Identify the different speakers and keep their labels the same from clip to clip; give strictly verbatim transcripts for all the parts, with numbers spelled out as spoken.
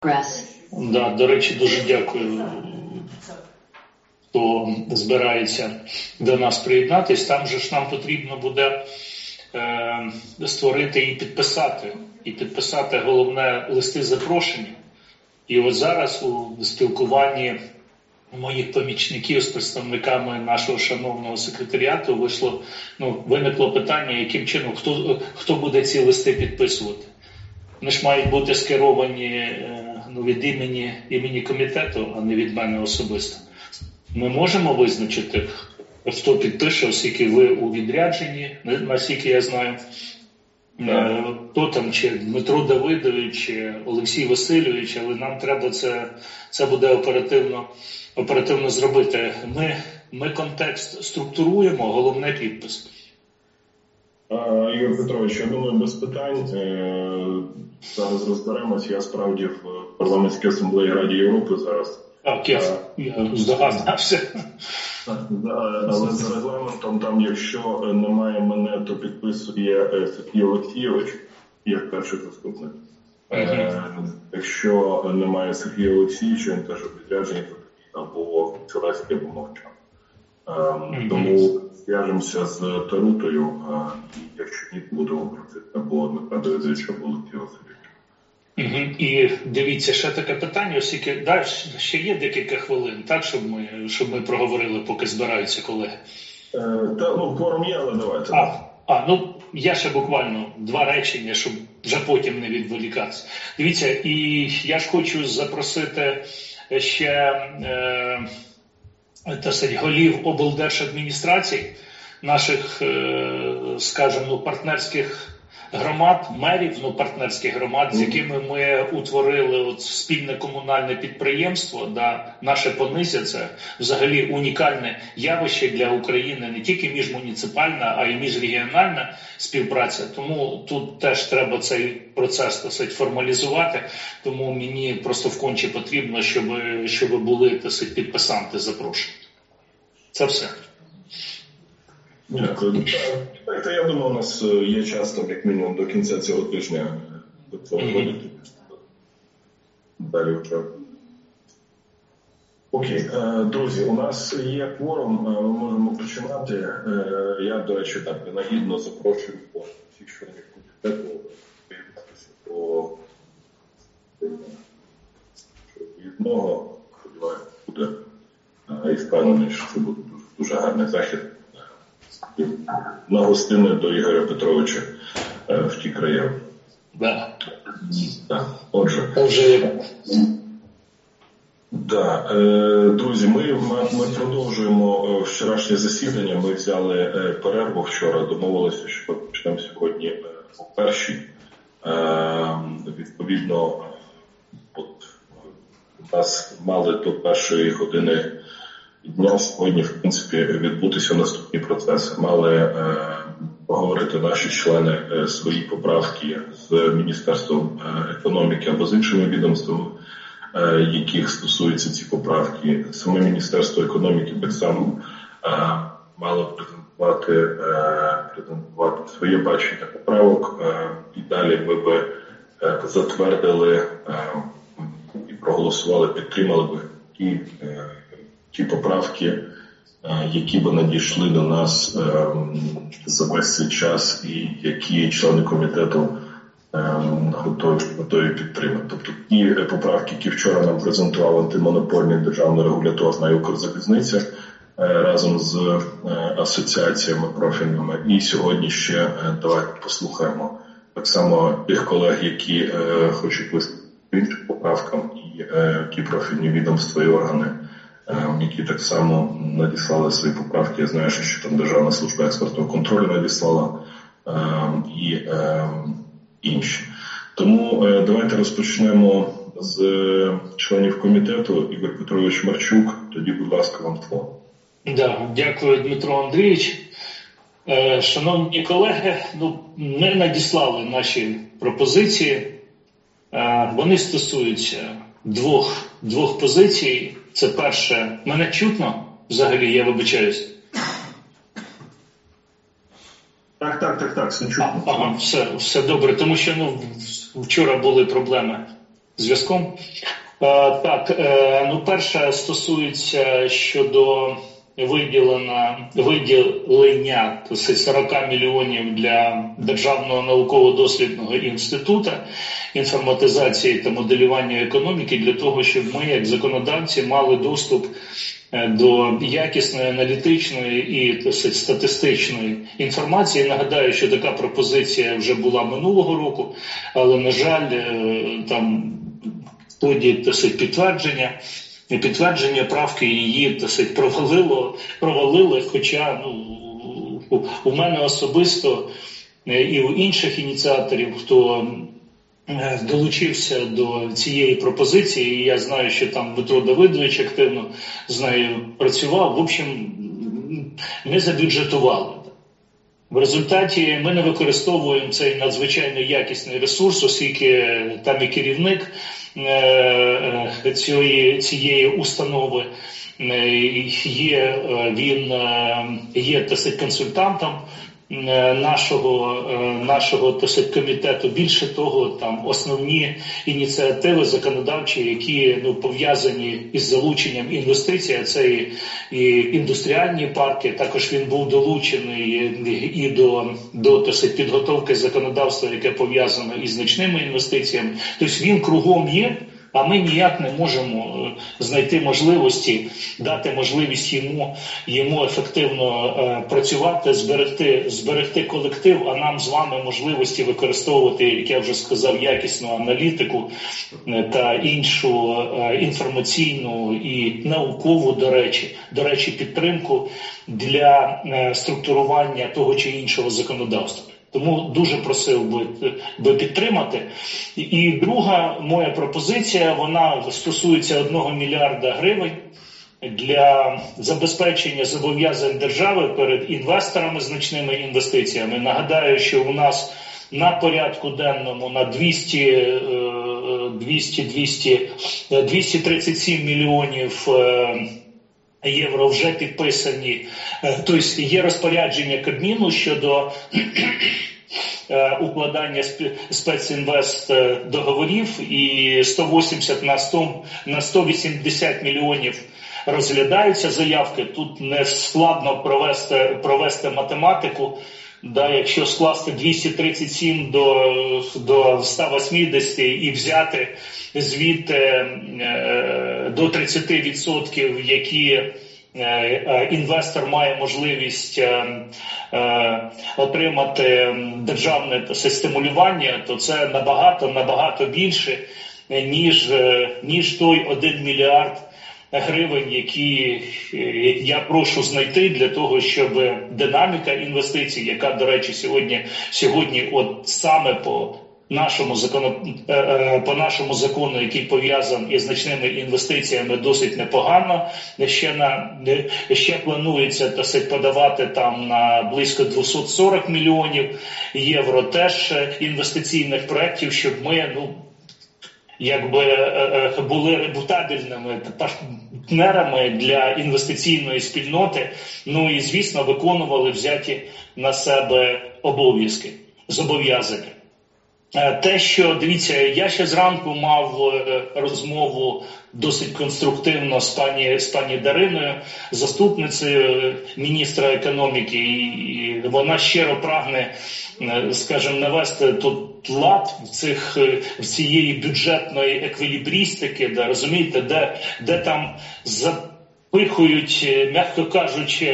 Speaker 1: Да, до речі, дуже дякую, хто збирається до нас приєднатись. Там же ж нам потрібно буде е, створити і підписати. І підписати, головне, листи запрошення. І от зараз у спілкуванні моїх помічників з представниками нашого шановного секретаріату вийшло, ну, виникло питання, яким чином, хто, хто буде ці листи підписувати. Вони ж мають бути скеровані ну, від імені, імені комітету, а не від мене особисто. Ми можемо визначити, хто підпише, оскільки ви у відрядженні, наскільки я знаю, yeah. хто там, чи Дмитро Давидович, чи Олексій Васильович, але нам треба це, це буде оперативно, оперативно зробити. Ми, ми контекст структуруємо, головне підпис.
Speaker 2: Ігор Петрович, я думаю, без питань. Зараз розберемось. Я справді в парламентській асамблеї Ради Європи зараз.
Speaker 1: Так, я, я здогадався.
Speaker 2: Але за регламентом, там, якщо немає мене, то підписує Сергій Олексійович, як перший заступник. Uh-huh. Якщо немає Сергія Олексійовича, він теж у відрядженні, або Целеський, або Мовчан. Uh-huh. Тому зв'яжемося з Тарутою, і якщо ні, будемо просити або Дмитра Давидовича, або Олексія Васильовича.
Speaker 1: Угу. І дивіться, ще таке питання, оскільки да, ще є декілька хвилин, так, щоб ми, щоб ми проговорили, поки збираються колеги.
Speaker 2: Е, та, ну, форум є, але давайте.
Speaker 1: А, а, ну, я ще буквально два речення, щоб вже потім не відволікатися. Дивіться, і я ж хочу запросити ще е, та сказати, голів облдержадміністрацій, наших, е, скажімо, ну, партнерських громад, мерів, ну, партнерських громад, з якими ми утворили от спільне комунальне підприємство, да, наше Понизя, це взагалі унікальне явище для України, не тільки міжмуніципальна, а й міжрегіональна співпраця. Тому тут теж треба цей процес, так сказати, формалізувати. Тому мені просто вконче потрібно, щоб, щоб були, так сказати, підписанти запрошені. Це все.
Speaker 2: Дякую. Так, я думаю, у нас є час, там, як мінімум, до кінця цього тижня до цього вводити. Далі вже. Окей. Друзі, у нас є кворум, ми можемо починати. Я, до речі, так, винагідно запрошую всіх членів комітету приєднатися до відного. Сподіваюся, буде. І впевнений, що це буде дуже, дуже гарний захід. На гостини до Ігоря Петровича е, в ті краї.
Speaker 1: Да.
Speaker 2: Да. Отже,
Speaker 1: Отже.
Speaker 2: Да. Е, друзі, ми, ми продовжуємо вчорашнє засідання. Ми взяли е, перерву вчора, домовилися, що почнемо сьогодні е, о першій. Е, відповідно, от, у нас мали до першої години дня сьогодні, в принципі, відбутися наступні процеси. Мали е, поговорити наші члени е, свої поправки з Міністерством е, економіки або з іншими відомствами, е, яких стосуються ці поправки. Саме Міністерство економіки так само е, мало презентувати, е, презентувати своє бачення поправок. Е, і далі ми би е, затвердили е, і проголосували, підтримали би ті е, ті поправки, які би надійшли до нас за весь цей час і які члени комітету готові, готові підтримати. Тобто ті поправки, які вчора нам презентував антимонопольний державний регуляторна і Укрзалізниця разом з асоціаціями профільними. І сьогодні ще давайте послухаємо так само тих колег, які хочуть виступити іншим поправкам, і ті профільні відомства і органи, які так само надіслали свої поправки. Я знаю, що там Державна служба експортного контролю надіслала е, і е, інші. Тому е, давайте розпочнемо з членів комітету. Ігор Петрович Марчук, тоді, будь ласка, вам слово.
Speaker 1: Да, дякую, Дмитро Андрійович. Е, шановні колеги, ну, ми надіслали наші пропозиції. Е, вони стосуються двох, двох позицій. Це перше, мене чутно взагалі, я вибачаюсь.
Speaker 2: Так, так, так, так, все чутно.
Speaker 1: А, ага, все, все добре, тому що ну, вчора були проблеми зв'язком. Так, ну перше стосується щодо виділення, виділення сорок мільйонів для Державного науково-дослідного інституту інформатизації та моделювання економіки для того, щоб ми, як законодавці, мали доступ до якісної аналітичної і статистичної інформації. Нагадаю, що така пропозиція вже була минулого року, але, на жаль, там в ході підтвердження, підтвердження правки її так, провалило, провалили, хоча ну, у мене особисто і у інших ініціаторів, хто долучився до цієї пропозиції, і я знаю, що там Дмитро Давидович активно з нею працював. В общем, ми забюджетували. В результаті ми не використовуємо цей надзвичайно якісний ресурс, оскільки там і керівник цієї, цієї установи є, він є так сказати, консультантом нашого, нашого так сказати, комітету. Більше того, там основні ініціативи законодавчі, які ну, пов'язані із залученням інвестицій, а це і, і індустріальні парки, також він був долучений і до, до так сказати, підготовки законодавства, яке пов'язано із значними інвестиціями. Тобто він кругом є, а ми ніяк не можемо знайти можливості, дати можливість йому, йому ефективно е, працювати, зберегти, зберегти колектив, а нам з вами можливості використовувати, як я вже сказав, якісну аналітику е, та іншу е, інформаційну і наукову, до речі, до речі, підтримку для е, структурування того чи іншого законодавства. Тому дуже просив би, би підтримати. І друга моя пропозиція, вона стосується одного мільярда гривень для забезпечення зобов'язань держави перед інвесторами з значними інвестиціями. Нагадаю, що у нас на порядку денному на двісті, двісті, двісті, двісті тридцять сім мільйонів євро вже підписані, тобто є розпорядження Кабміну щодо укладання спецінвест договорів, і сто вісімдесят на сто вісімдесят мільйонів розглядаються заявки. Тут не складно провести, провести математику. Да, якщо скласти двісті тридцять сім до, до ста вісімдесят і взяти звідти е, до тридцять відсотків, які е, е, інвестор має можливість е, е, отримати державне стимулювання, то це набагато, набагато більше, ніж, ніж той один мільярд гривень, які я прошу знайти для того, щоб динаміка інвестицій, яка, до речі, сьогодні, сьогодні от саме по нашому закону, по нашому закону, який пов'язаний із значними інвестиціями, досить непогано. Ще на ще планується так сказати, подавати там на близько двісті сорок мільйонів євро теж інвестиційних проєктів, щоб ми, ну, якби були репутабельними партнерами для інвестиційної спільноти, ну і, звісно, виконували взяті на себе обов'язки, зобов'язання. Те, що, дивіться, я ще зранку мав розмову досить конструктивно з пані, з пані Дариною, заступницею міністра економіки, і вона щиро прагне, скажімо, навести тут лад в, цих, в цієї бюджетної еквілібрістики, де, розумієте, де, де там запихують, м'яко кажучи,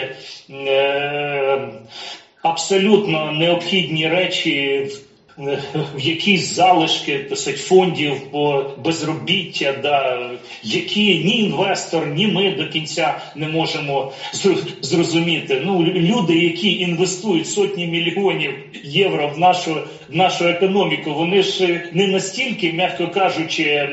Speaker 1: абсолютно необхідні речі в якісь залишки сказати, фондів по безробіття, да, які ні інвестор, ні ми до кінця не можемо зрозуміти. Ну, люди, які інвестують сотні мільйонів євро в нашу, в нашу економіку, вони ж не настільки, м'яко кажучи,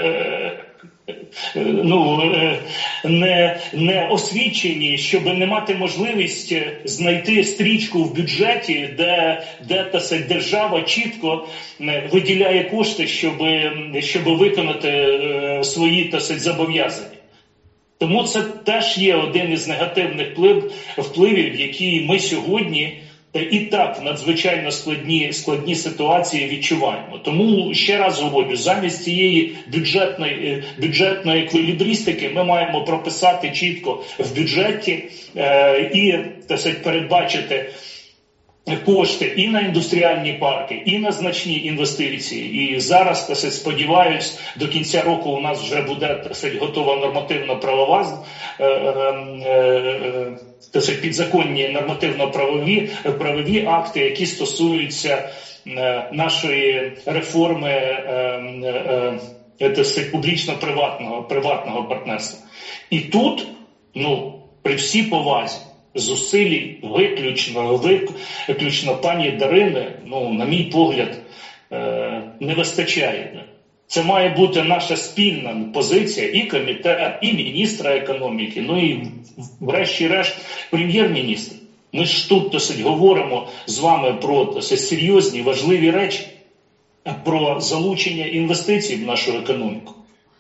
Speaker 1: ну, не, не освічені, щоб не мати можливість знайти стрічку в бюджеті, де, де та сказати, держава чітко виділяє кошти, щоб, щоб виконати свої та сказати, зобов'язання. Тому це теж є один із негативних вплив, впливів, які ми сьогодні і так в надзвичайно складні, складні ситуації відчуваємо. Тому ще раз говорю, замість цієї бюджетної, бюджетної еквілібристики ми маємо прописати чітко в бюджеті е, і, так сказати, передбачити кошти і на індустріальні парки, і на значні інвестиції. І зараз, так сказати, сподіваюсь, до кінця року у нас вже буде, так сказати, готова нормативно-правова, е, е, е, так сказати, підзаконні нормативно-правові правові акти, які стосуються е, нашої реформи е, е, е, сказати, публічно-приватного приватного партнерства. І тут, ну, при всій повазі, зусиль виключно, виключно пані Дарини, ну, на мій погляд, не вистачає. Це має бути наша спільна позиція і комітету, і міністра економіки, ну і врешті-решт прем'єр-міністр. Ми ж тут, досить, говоримо з вами про, досить, серйозні, важливі речі, про залучення інвестицій в нашу економіку.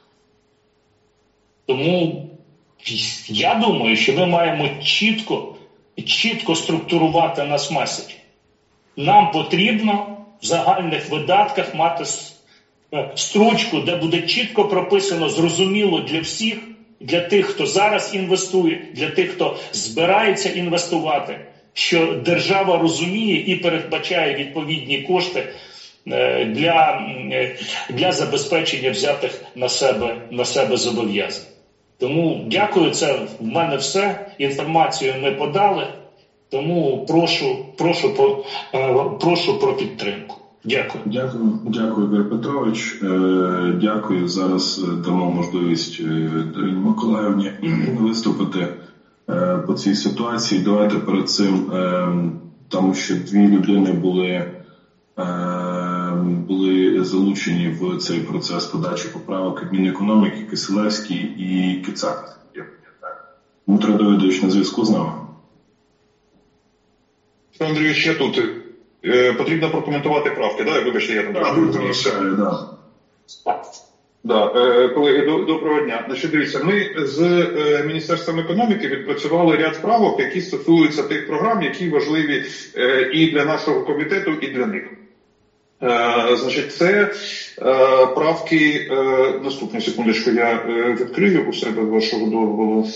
Speaker 1: Тому я думаю, що ми маємо чітко, чітко структурувати наш меседж. Нам потрібно в загальних видатках мати строчку, де буде чітко прописано, зрозуміло для всіх, для тих, хто зараз інвестує, для тих, хто збирається інвестувати, що держава розуміє і передбачає відповідні кошти для, для забезпечення взятих на себе, на себе зобов'язань. Тому дякую, це в мене все. Інформацію ми подали, тому прошу, прошу, про, прошу про підтримку. Дякую.
Speaker 2: Дякую, дякую, Ігор Петрович. Дякую. Зараз дамо можливість Дарині Миколаївні виступити по цій ситуації. Давайте перед цим, тому що дві людини були, були залучені в цей процес подачі поправок Мінекономіки, Кисилевський і Кицак. Дмитро Давидович на зв'язку з нами.
Speaker 3: Андрій, ще тут. Е, потрібно прокоментувати правки, да? Вибачте, я там...
Speaker 2: Так,
Speaker 3: так. Да, е, колеги, до, доброго дня. Значить, дивіться, ми з е, Міністерством економіки відпрацювали ряд правок, які стосуються тих програм, які важливі е, і для нашого комітету, і для них. Е, значить, це е, правки, е, наступну секундочку, я е, відкрию у себе вашого дозволу.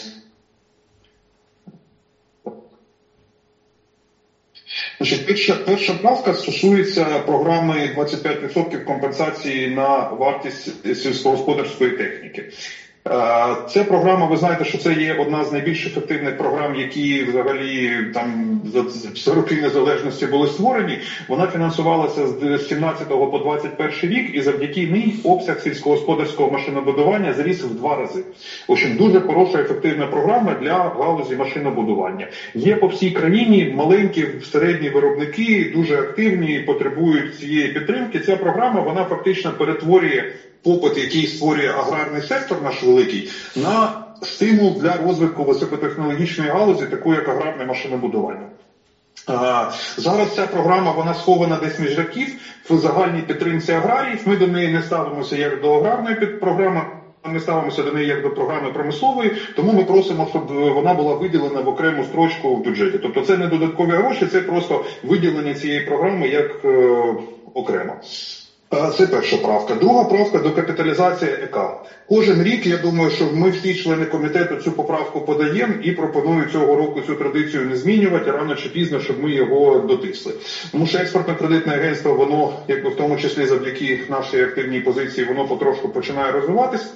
Speaker 3: Значить, перша, перша правка стосується програми двадцять п'ять відсотків компенсації на вартість сільськогосподарської техніки. Ця програма, ви знаєте, що це є одна з найбільш ефективних програм, які взагалі там за роки незалежності були створені. Вона фінансувалася з сімнадцятого по двадцять перший рік, і завдяки ній обсяг сільськогосподарського машинобудування зріс в два рази. В общем, дуже хороша, ефективна програма для галузі машинобудування. Є по всій країні маленькі, середні виробники, дуже активні, потребують цієї підтримки. Ця програма, вона фактично перетворює попит, який створює аграрний сектор наш великий, на стимул для розвитку високотехнологічної галузі, такої як аграрне машинобудування. Зараз ця програма, вона схована десь між рядків в загальній підтримці аграріїв. Ми до неї не ставимося як до аграрної програми, ми ставимося до неї як до програми промислової, тому ми просимо, щоб вона була виділена в окрему строчку в бюджеті. Тобто це не додаткові гроші, це просто виділення цієї програми як е, окремо. Це перша правка. Друга правка – докапіталізація ЕК. Кожен рік, я думаю, що ми всі члени комітету цю поправку подаємо і пропоную цього року цю традицію не змінювати, рано чи пізно, щоб ми його дотисли. Тому що експортно-кредитне агентство, воно, якби в тому числі завдяки нашій активній позиції, воно потрошку починає розвиватись.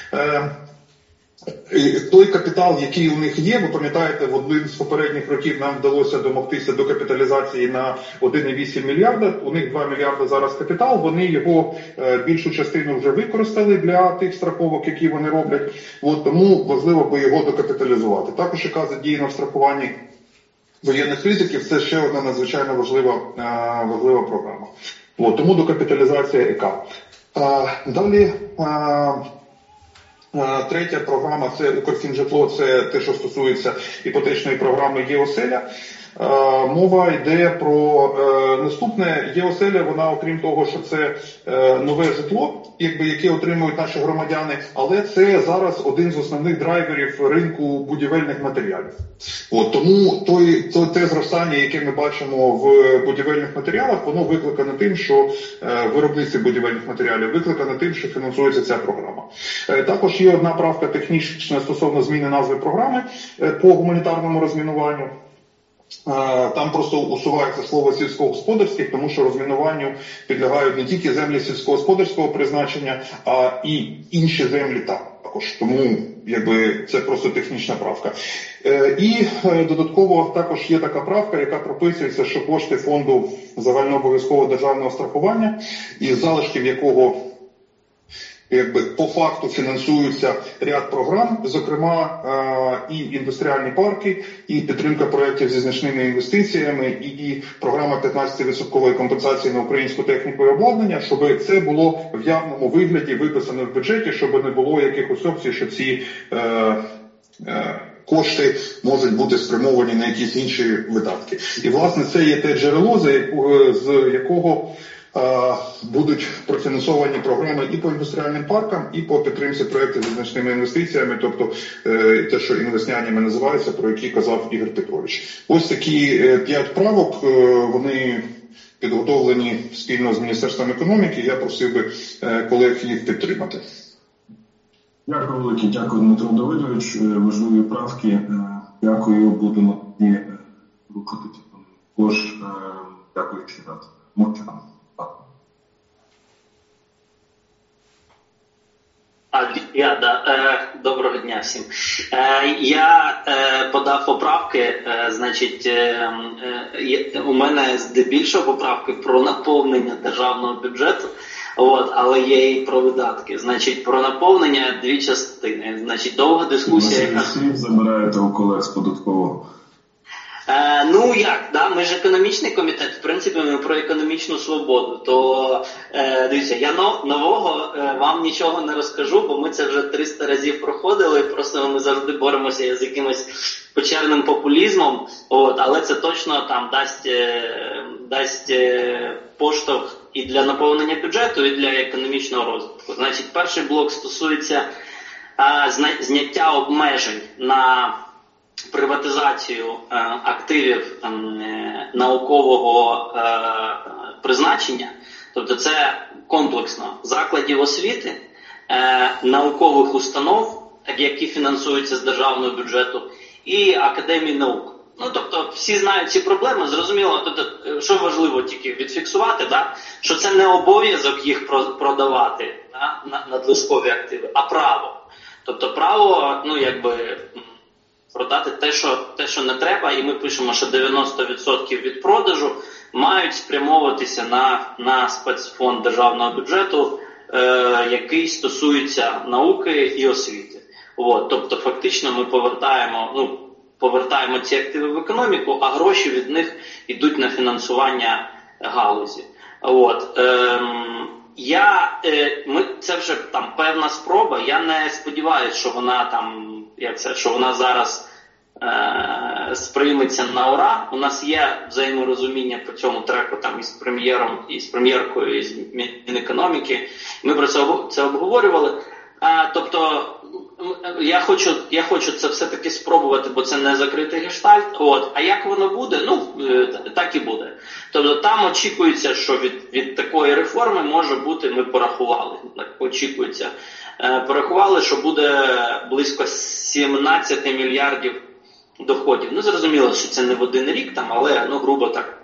Speaker 3: Той капітал, який у них є, ви пам'ятаєте, в один з попередніх років нам вдалося домогтися до капіталізації на один цілих вісім мільярда, у них два мільярди зараз капітал, вони його більшу частину вже використали для тих страховок, які вони роблять, от, тому важливо би його докапіталізувати. Також яка задіяна в страхуванні воєнних ризиків, це ще одна надзвичайно важлива, важлива програма. От, тому докапіталізація ЕК. Далі... Третя програма – це Укрфінжитло, це те, що стосується іпотечної програми «Є оселя». Мова йде про наступне. Є-оселя, вона, окрім того, що це нове житло, якби, яке отримують наші громадяни, але це зараз один з основних драйверів ринку будівельних матеріалів. От, тому той, то, те зростання, яке ми бачимо в будівельних матеріалах, воно викликане тим, що виробництво будівельних матеріалів викликане тим, що фінансується ця програма. Також є одна правка технічна стосовно зміни назви програми по гуманітарному розмінуванню. Там просто усувається слово сільськогосподарських, тому що розмінуванню підлягають не тільки землі сільськогосподарського призначення, а і інші землі також. Тому якби це просто технічна правка. І додатково також є така правка, яка прописується, що кошти фонду загальнообов'язкового державного страхування, із залишків якого якби по факту фінансуються ряд програм, зокрема і індустріальні парки, і підтримка проєктів зі значними інвестиціями, і програма п'ятнадцять відсотків компенсації на українську техніку і обладнання, щоб це було в явному вигляді виписано в бюджеті, щоб не було якихось опцій, що ці е, е, кошти можуть бути спрямовані на якісь інші видатки. І, власне, це є те джерело, за яку, з якого будуть профінансовані програми і по індустріальним паркам, і по підтримці проєктів зі значними інвестиціями, тобто те, що інвестнями називається, про які казав Ігор Петрович. Ось такі п'ять правок, вони підготовлені спільно з Міністерством економіки, я просив би колег їх підтримати.
Speaker 2: Дякую велике, дякую Дмитро Давидович, важливі правки, дякую, будемо тоді рухатися. Також дякую ще раз. Мовчан.
Speaker 4: А, я, да. Е, доброго дня всім. Е, я е, подав поправки, е, значить, е, е, у мене здебільшого поправки про наповнення державного бюджету, от, але є і про видатки. Значить, про наповнення дві частини. Значить, довга дискусія.
Speaker 2: Ви всі забираєте у колег з податкового.
Speaker 4: Е, ну як, да, ми ж економічний комітет, в принципі, ми про економічну свободу, то, е, дивіться, я нов, нового е, вам нічого не розкажу, бо ми це вже триста разів проходили, просто ми завжди боремося з якимось печерним популізмом, от, але це точно там дасть, е, дасть е, поштовх і для наповнення бюджету, і для економічного розвитку. Значить, перший блок стосується е, зна, зняття обмежень на приватизацію е, активів е, наукового е, призначення, тобто це комплексно закладів освіти, е, наукових установ, які фінансуються з державного бюджету, і академії наук. Ну, тобто, всі знають ці проблеми, зрозуміло, тобто, що важливо тільки відфіксувати, да, що це не обов'язок їх продавати, да, на надлишкові активи, а право. Тобто право, ну, якби, продати те, що, те, що не треба, і ми пишемо, що дев'яносто відсотків від продажу мають спрямовуватися на, на спецфонд державного бюджету, е, який стосується науки і освіти. От, тобто, фактично, ми повертаємо, ну, повертаємо ці активи в економіку, а гроші від них йдуть на фінансування галузі. От, ем, я, е, ми, це вже там певна спроба, я не сподіваюся, що вона там, як це, що вона зараз е, сприйметься на ура. У нас є взаєморозуміння по цьому треку там із прем'єром, із прем'єркою, із Мінекономіки. Ми про це, це обговорювали. Е, тобто, я хочу, я хочу це все-таки спробувати, бо це не закритий гештальт. От. А як воно буде? Ну, так і буде. Тобто там очікується, що від, від такої реформи може бути, ми порахували, так, очікується, е, порахували, що буде близько сімнадцять мільярдів доходів. Ну, зрозуміло, що це не в один рік, там, але, ну, грубо так,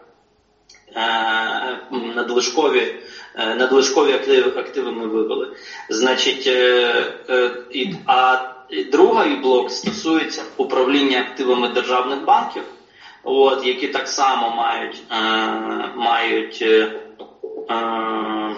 Speaker 4: е, надлишкові, е, надлишкові активи, активи ми вивели. Значить, е, е, і, а другий блок стосується управління активами державних банків, от, які так само мають, е, мають, е, е,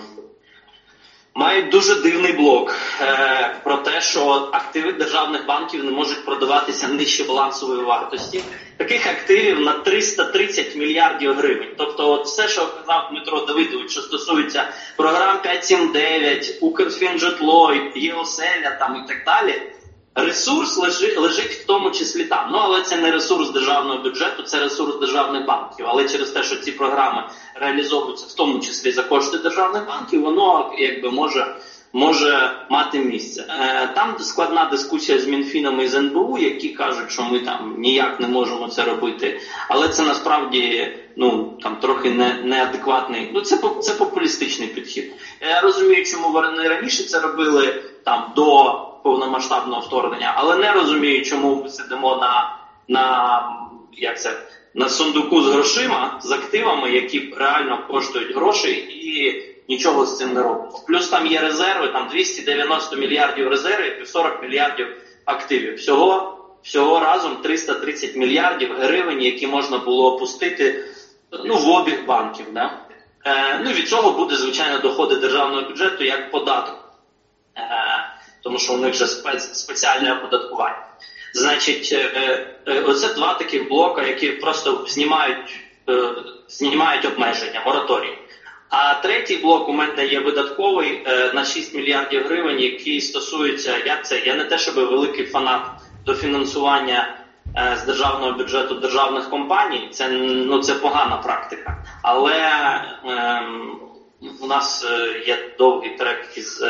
Speaker 4: мають дуже дивний блок е, про те, що активи державних банків не можуть продаватися нижче балансової вартості. Таких активів на триста тридцять мільярдів гривень. Тобто от все, що казав Дмитро Давидович, що стосується програм п'ять сім дев'ять, Укрфінжитло, Є-оселя там і так далі, Ресурс лежить, лежить в тому числі там. Ну, але це не ресурс державного бюджету, це ресурс державних банків. Але через те, що ці програми реалізовуються в тому числі за кошти державних банків, воно якби може, може мати місце. Е, там складна дискусія з Мінфіном і з ен бе у, які кажуть, що ми там ніяк не можемо це робити. Але це насправді ну, там трохи не, неадекватний, ну це, це популістичний підхід. Я розумію, чому вони раніше це робили там до повномасштабного вторгнення, але не розумію, чому ми сидимо на, на, як це, на сундуку з грошима, з активами, які реально коштують грошей і нічого з цим не робимо. Плюс там є резерви, там двісті дев'яносто мільярдів резервів і сорок мільярдів активів. Всього, всього разом триста тридцять мільярдів гривень, які можна було опустити ну, в обіг банків. Да? Е, ну, від цього буде, звичайно, доходи державного бюджету як податок. Е, тому що у них вже спец, спеціальне оподаткування. Значить, е, е, оце два таких блока, які просто знімають, е, знімають обмеження, мораторій. А третій блок у мене є видатковий е, на шість мільярдів гривень, який стосується, як це, я не те, щоб великий фанат до фінансування е, з державного бюджету державних компаній, це, ну, це погана практика. Але е, у нас є довгий трек із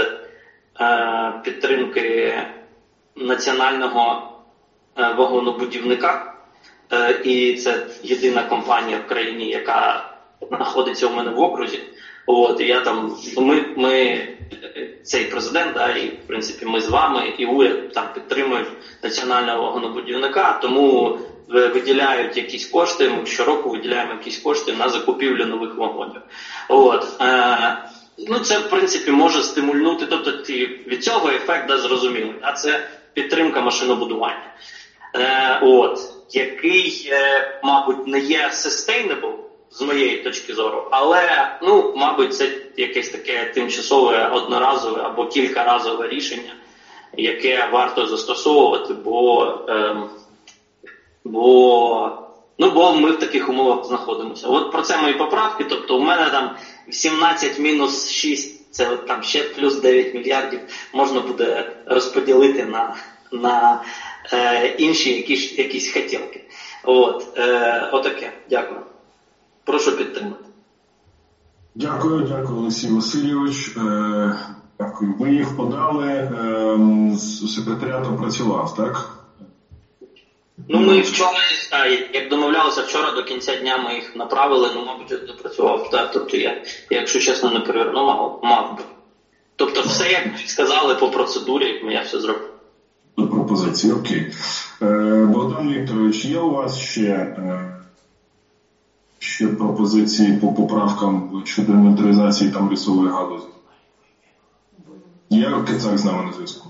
Speaker 4: е, підтримки національного е, вагонобудівника, е, і це єдина компанія в країні, яка знаходиться у мене в окрузі. От, і я там, ми, ми, цей президент, да, і в принципі ми з вами, і уряд там підтримують національного вагонобудівника, тому виділяють якісь кошти, ми щороку виділяємо якісь кошти на закупівлю нових вагонів. От, е, ну це в принципі може стимульнути, тобто від цього ефект да, зрозумілий, а це підтримка машинобудування. Е, от, який, е, мабуть, не є sustainable, з моєї точки зору, але, ну, мабуть, це якесь таке тимчасове, одноразове або кількаразове рішення, яке варто застосовувати, бо, ем, бо, ну, бо ми в таких умовах знаходимося. От про це мої поправки, тобто у мене там сімнадцять мінус шість, це от там ще плюс дев'ять мільярдів можна буде розподілити на, на е, інші якісь, якісь хотілки. От, е, отаке. Дякую. Прошу підтримати.
Speaker 2: Дякую, дякую, Олексій Васильович. Е, дякую. Ви їх подали, е, з секретаріатом працював, так?
Speaker 4: Ну, ми вчора, як домовлялися, вчора до кінця дня ми їх направили, ну, мабуть, допрацював. Так? Тобто я, якщо чесно, не перевірю, ну, мав, мав би. Тобто все, як сказали по процедурі, я все зробив.
Speaker 2: До пропозиції, окей. Е, Богдан Вікторович, є у вас ще... Е, ще пропозиції по поправкам щодо інвентаризації там лісової галузі? Є Кицак з нами на зв'язку?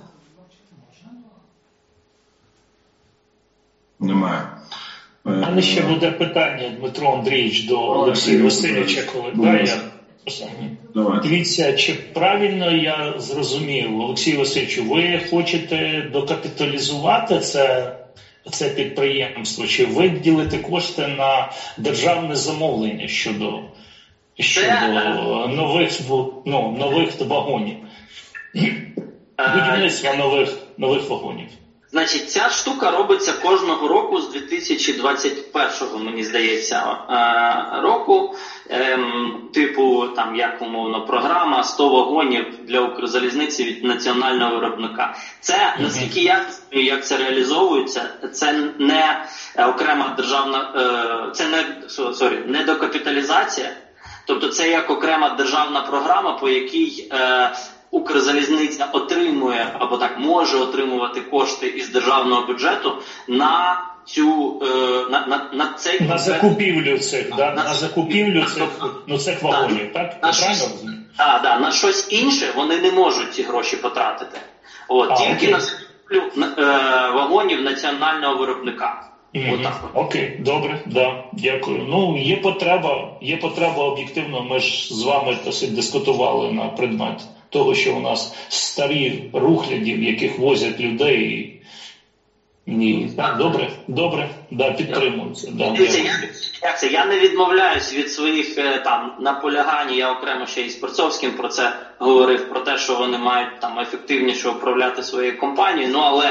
Speaker 2: Немає.
Speaker 1: У мене ще буде питання, Дмитро Андрійович, до Олексія Васильовича, коли да, я... Дивіться, чи правильно я зрозумів, Олексій Васильович, ви хочете докапіталізувати це це підприємство, чи виділити кошти на державне замовлення щодо, щодо нових, ну, нових вагонів, будівництва нових, нових вагонів?
Speaker 4: Значить, ця штука робиться кожного року з дві тисячі двадцять першого, мені здається, року. Типу, там, як умовно, програма сто вагонів для Укрзалізниці від національного виробника. Це, наскільки я розумію, як це реалізовується, це не окрема державна, це не, сорі, не докапіталізація, тобто це як окрема державна програма, по якій Укрзалізниця отримує, або так може отримувати кошти із державного бюджету на цю, на, на, на цей...
Speaker 1: На закупівлю цих, на, да? на, на закупівлю цих, ну, цих вагонів, так?
Speaker 4: На щось, а, да, на щось інше вони не можуть ці гроші потратити. От, а, тільки окей. На закупівлю е, вагонів національного виробника.
Speaker 1: Mm-hmm. Отак. Окей, добре, да, дякую. Ну, є потреба, є потреба об'єктивно, ми ж з вами досить дискутували на предмет того, що у нас старі рухляді, в яких возять людей. Ні, так, добре, добре, да, підтримується. Да,
Speaker 4: як це? Я не відмовляюсь від своїх там наполягань, я окремо ще і з Перцовським про це говорив, про те, що вони мають там ефективніше управляти своєю компанією, ну але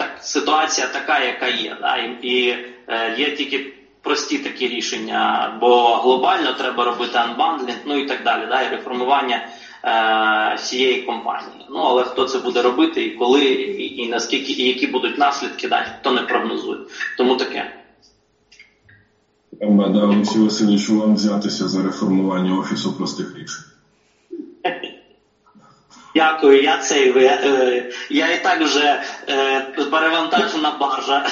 Speaker 4: так, ситуація така, яка є. Да? І, і е, є тільки прості такі рішення, бо глобально треба робити анбандлінг, ну і так далі, да? І реформування е, всієї компанії. Ну, але хто це буде робити, і коли, і, і наскільки, і які будуть наслідки, да? Хто не прогнозує. Тому таке.
Speaker 2: Да, Олексій Васильович, вам взятися за реформування Офісу простих рішень.
Speaker 4: Дякую, я цей, е, я і так вже е, перевантажена баржа.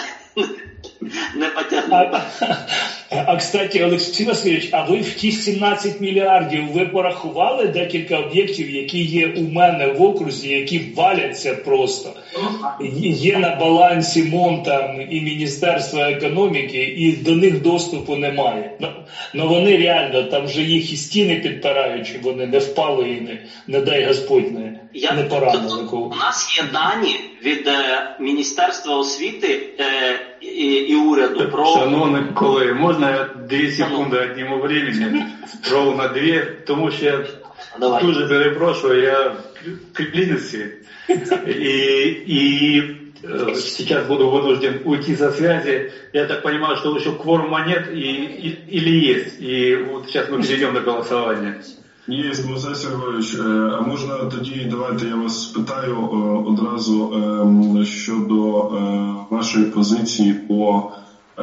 Speaker 4: Не потягну.
Speaker 1: А, а, кстати, Олексій Васильович, а ви в ті сімнадцять мільярдів ви порахували декілька об'єктів, які є у мене в окрузі, які валяться просто? Є на балансі МОН там і Міністерства економіки, і до них доступу немає. Ну, ну вони реально, там вже їх і стіни підпирають, щоб вони не впали і не, не дай Господь не,
Speaker 4: Я,
Speaker 1: не поранили.
Speaker 4: тобто, у нас є дані від е, Міністерства освіти е, і, і уряду про...
Speaker 5: Шановні колеги, можна я дві секунди одніму времени? Ровно дві, тому що я
Speaker 4: Давай.
Speaker 5: дуже перепрошую, я в клиниці, и, и э, сейчас буду вынужден уйти со связи. Я так понимаю, что еще кворума нет и, и, или есть. И вот сейчас мы перейдем до голосования.
Speaker 2: Є, Мойсей Сергійович, а можна тоді, давайте я вас спитаю одразу щодо вашої позиції по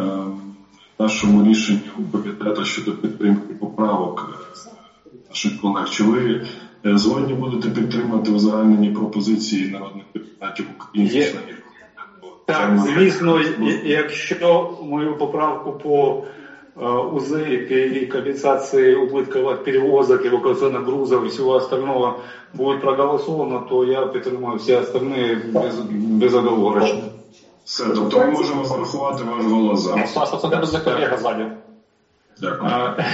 Speaker 2: нашому рішенню комітету щодо підтримки поправок наших колег. Чи ви згодні будете підтримати узагальнені пропозиції народних депутатів України?
Speaker 5: Є. Так, звісно, якщо мою поправку по УЗ и компенсации убытков от перевозок, эвакуационных грузов и всего остального будет проголосовано, то я підтримую всі остальные без, безоговорочно.
Speaker 2: Все, тобто ми можемо порахувати ваш голос за.
Speaker 3: Саша, це тебе за колега ззаді.
Speaker 2: Дякую.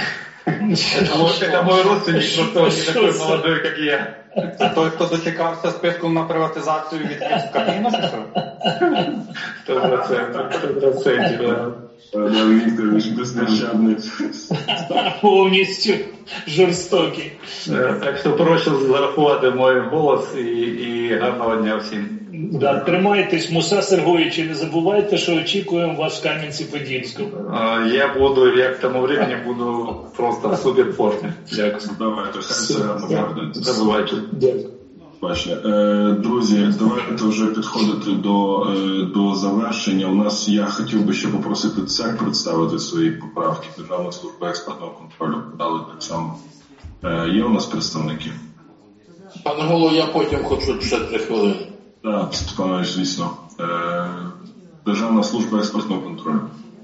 Speaker 5: Это мой родственник, просто он не такой молодой, как я.
Speaker 3: Це той, хто дочекався списку на приватизацію від Кабміну, чи що?
Speaker 5: Сто процентів, сто процентів.
Speaker 2: Пане Вікторович, безпощадний.
Speaker 1: Повністю жорстокий.
Speaker 5: Так що прошу зарахувати мій голос і, і гарного дня всім.
Speaker 1: Да, тримайтесь, Муса Сергійович, і не забувайте, що очікуємо вас в Кам'янці-Подільському.
Speaker 5: Я буду, я к тому времени буду просто в суперформі. Дякую.
Speaker 2: Давайте, хай це гарно.
Speaker 5: Забувайте.
Speaker 1: Дякую.
Speaker 2: Бачите. Друзі, давайте вже підходити до, до завершення. У нас, я хотів би ще попросити ЦЕК представити свої поправки. Державна служба експертного контролю подали так само. Є у нас представники?
Speaker 6: Пане голово, я потім хочу ще три хвилини.
Speaker 2: Так, Степанович, звісно. Державна служба експертного контролю.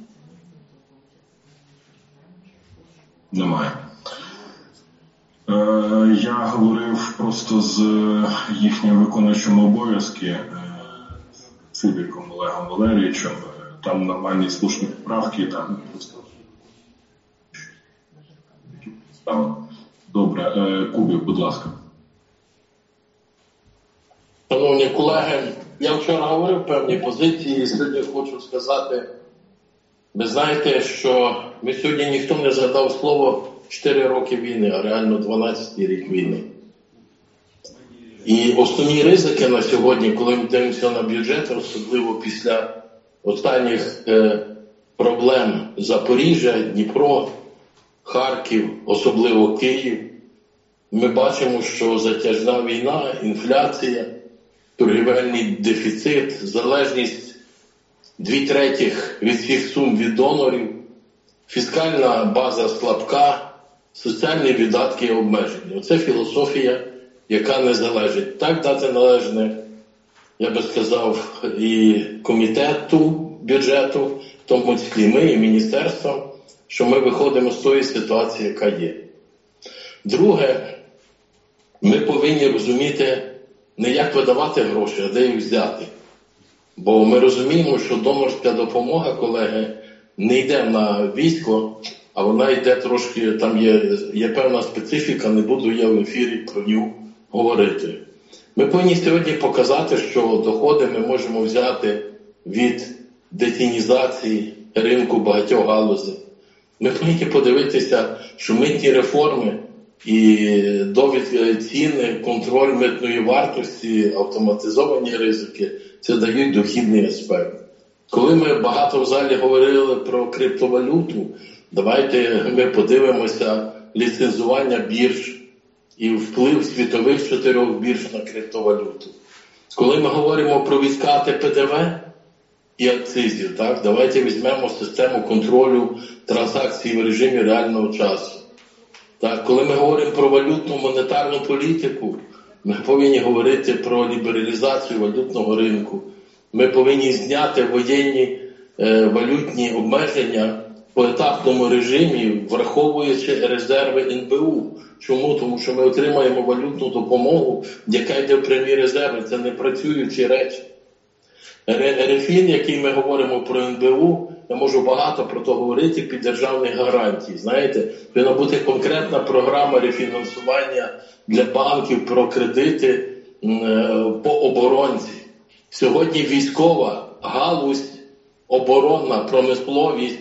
Speaker 2: Немає. Я говорив просто з їхнім виконуючим обов'язки Цибіком Олегом Валерійовичем. Там нормальні слушні поправки, там добре. Кубів, будь ласка.
Speaker 6: Шановні колеги, я вчора говорив певні позиції, і сьогодні хочу сказати, ви знаєте, що ми сьогодні ніхто не згадав слово чотири роки війни, а реально дванадцятий рік війни. І основні ризики на сьогодні, коли ми дивимося на бюджет, особливо після останніх е, проблем Запоріжжя, Дніпро, Харків, особливо Київ, ми бачимо, що затяжна війна, інфляція, торгівельний дефіцит, залежність дві третіх від всіх сум від донорів, фіскальна база слабка, соціальні видатки обмежені. Оце філософія, яка не залежить. Так дати належне, я би сказав, і комітету бюджету, в тому числі ми, і міністерством, що ми виходимо з тої ситуації, яка є. Друге, ми повинні розуміти не як видавати гроші, а де їх взяти. Бо ми розуміємо, що донорська допомога, колеги, не йде на військо, а вона йде трошки, там є, є певна специфіка, не буду я в ефірі про нього говорити. Ми повинні сьогодні показати, що доходи ми можемо взяти від детінізації ринку багатьох галузей. Ми повинні подивитися, що митні реформи і довід ціни, контроль митної вартості, автоматизовані ризики – це дають дохідний аспект. Коли ми багато в залі говорили про криптовалюту, давайте ми подивимося ліцензування бірж і вплив світових чотирьох бірж на криптовалюту. Коли ми говоримо про відкати Пе Де Ве і акцизів, так, давайте візьмемо систему контролю транзакцій в режимі реального часу. Так, коли ми говоримо про валютну монетарну політику, ми повинні говорити про лібералізацію валютного ринку. Ми повинні зняти воєнні е, валютні обмеження в поетапному режимі, враховуючи резерви Ен Бе У. Чому? Тому що ми отримаємо валютну допомогу, яка йде в прямі резерви. Це не працюючі речі. РЕФІН, який ми говоримо про Ен Бе У, я можу багато про то говорити під державних гарантій. Знаєте, повинна бути конкретна програма рефінансування для банків про кредити по оборонці. Сьогодні військова галузь, оборонна промисловість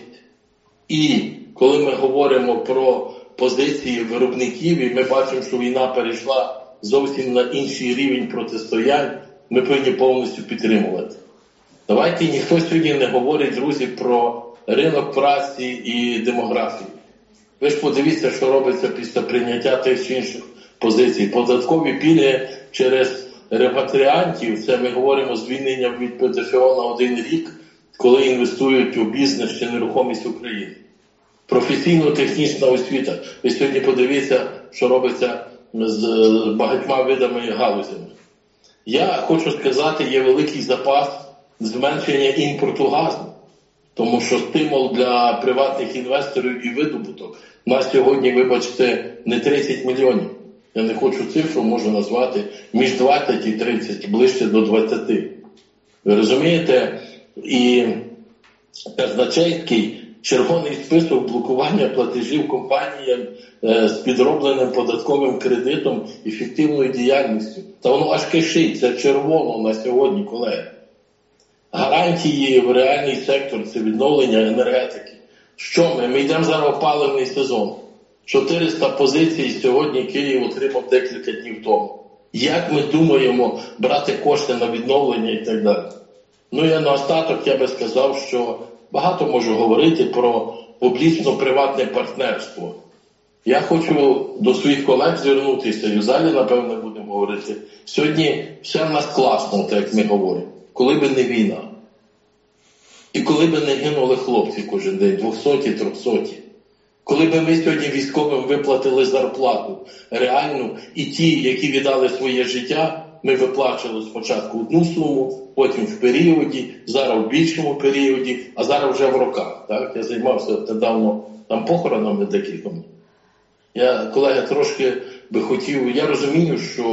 Speaker 6: і коли ми говоримо про позиції виробників і ми бачимо, що війна перейшла зовсім на інший рівень протистоянь, ми повинні повністю підтримувати. Давайте ніхто сьогодні не говорить, друзі, про ринок праці і демографію. Ви ж подивіться, що робиться після прийняття тих чи інших позицій. Податкові пільги через репатріантів, це ми говоримо звільнення від Пе Де Фе О на один рік, коли інвестують у бізнес чи нерухомість України. Професійно-технічна освіта. Ви сьогодні подивіться, що робиться з багатьма видами галузями. Я хочу сказати, є великий запас зменшення імпорту газу. Тому що стимул для приватних інвесторів і видобуток на сьогодні, вибачте, не тридцять мільйонів. Я не хочу цифру, можу назвати між двадцять і тридцять, ближче до двадцяти. Ви розумієте? І казначейський червоний список блокування платежів компаніям е, з підробленим податковим кредитом і фіктивною діяльністю. Та воно аж кишить, це червоно на сьогодні, колеги. Гарантії в реальний сектор – це відновлення енергетики. Що ми? Ми йдемо зараз в опалювальний сезон. чотириста позицій сьогодні Київ отримав декілька днів тому. Як ми думаємо брати кошти на відновлення і так далі? Ну, я наостаток, я би сказав, що багато можу говорити про публічно-приватне партнерство. Я хочу до своїх колег звернутися, і в залі, напевно, будемо говорити. Сьогодні все в нас класно, так як ми говоримо. Коли би не війна. І коли би не гинули хлопці кожен день, двохсоті, трьохсоті. Коли би ми сьогодні військовим виплатили зарплату реальну, і ті, які віддали своє життя, ми виплачували спочатку одну суму, потім в періоді, зараз в більшому періоді, а зараз вже в роках. Так? Я займався недавно там похоронами декількома. Я, колеги, трошки би хотів, я розумію, що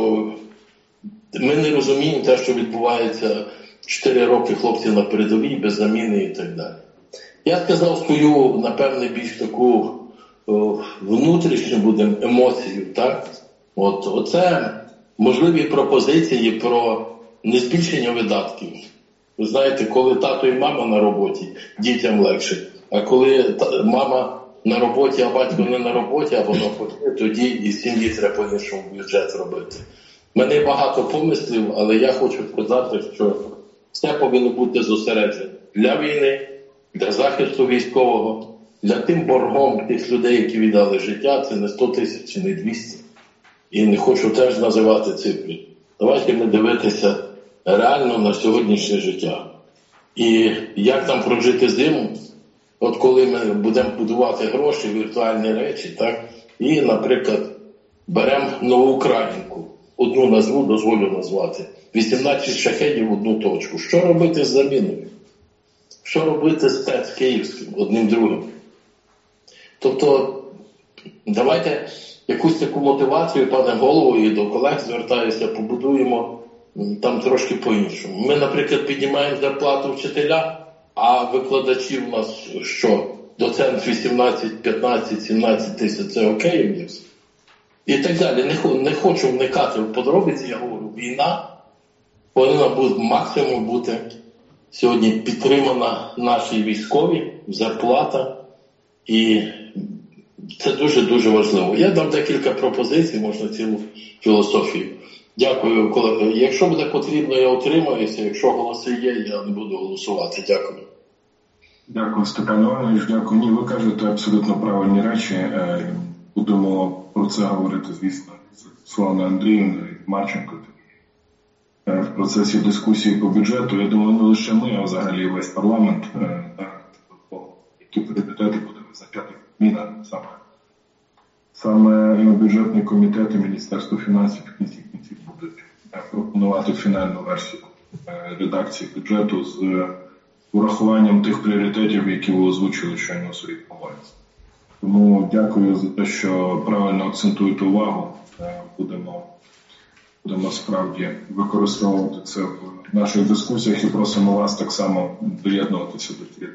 Speaker 6: ми не розуміємо те, що відбувається чотири роки хлопці на передовій, без заміни і так далі. Я сказав свою, напевне, більш таку о, внутрішню будемо емоцію, так? От, оце можливі пропозиції про незбільшення видатків. Ви знаєте, коли тато і мама на роботі, дітям легше. А коли та, мама на роботі, а батько не на роботі, або навпаки, тоді і сім'ї треба по-іншому бюджет робити. У мене багато помислів, але я хочу сказати, що все повинно бути зосереджено для війни, для захисту військового, для тим боргом тих людей, які віддали життя, це не сто тисяч, не двісті. І не хочу теж називати цифри. Давайте ми дивитися реально на сьогоднішнє життя. І як нам прожити зиму, от коли ми будемо будувати гроші, віртуальні речі, так, і, наприклад, беремо нову Українку, одну назву дозволю назвати, вісімнадцять шахедів в одну точку. Що робити з заміною? Що робити з ТЕЦ Київським, одним другим? Тобто, давайте якусь таку мотивацію, пане голово, і до колег звертаюся, побудуємо там трошки по-іншому. Ми, наприклад, піднімаємо зарплату вчителя, а викладачів у нас що? Доцент вісімнадцять, п'ятнадцять, сімнадцять тисяч, це окей у нас? І так далі. Не, не хочу вникати в подробиці, я говорю, війна повинна бути, максимум бути сьогодні підтримана наші військові, зарплата і Це дуже-дуже важливо. Я дам декілька пропозицій, можна цілу філософію. Дякую, колеги. Якщо буде потрібно, я утримаюся. Якщо голоси є, я не буду голосувати. Дякую.
Speaker 2: Дякую, Степан Іванович. Дякую. Ні, ви кажете абсолютно правильні речі. Будемо про це говорити, звісно, з Світланою Андріївною, Марченко. В процесі дискусії по бюджету, я думаю, не лише ми, а взагалі весь парламент, які пріоритети буде визначати Кабміна, саме, саме бюджетний комітет і Міністерство фінансів в кінці кінців будуть пропонувати фінальну версію редакції бюджету з урахуванням тих пріоритетів, які ви озвучили щойно у своїй промові. Тому дякую за те, що правильно акцентуєте увагу. Будемо, будемо справді використовувати це в наших дискусіях і просимо вас так само доєднуватися до цієї.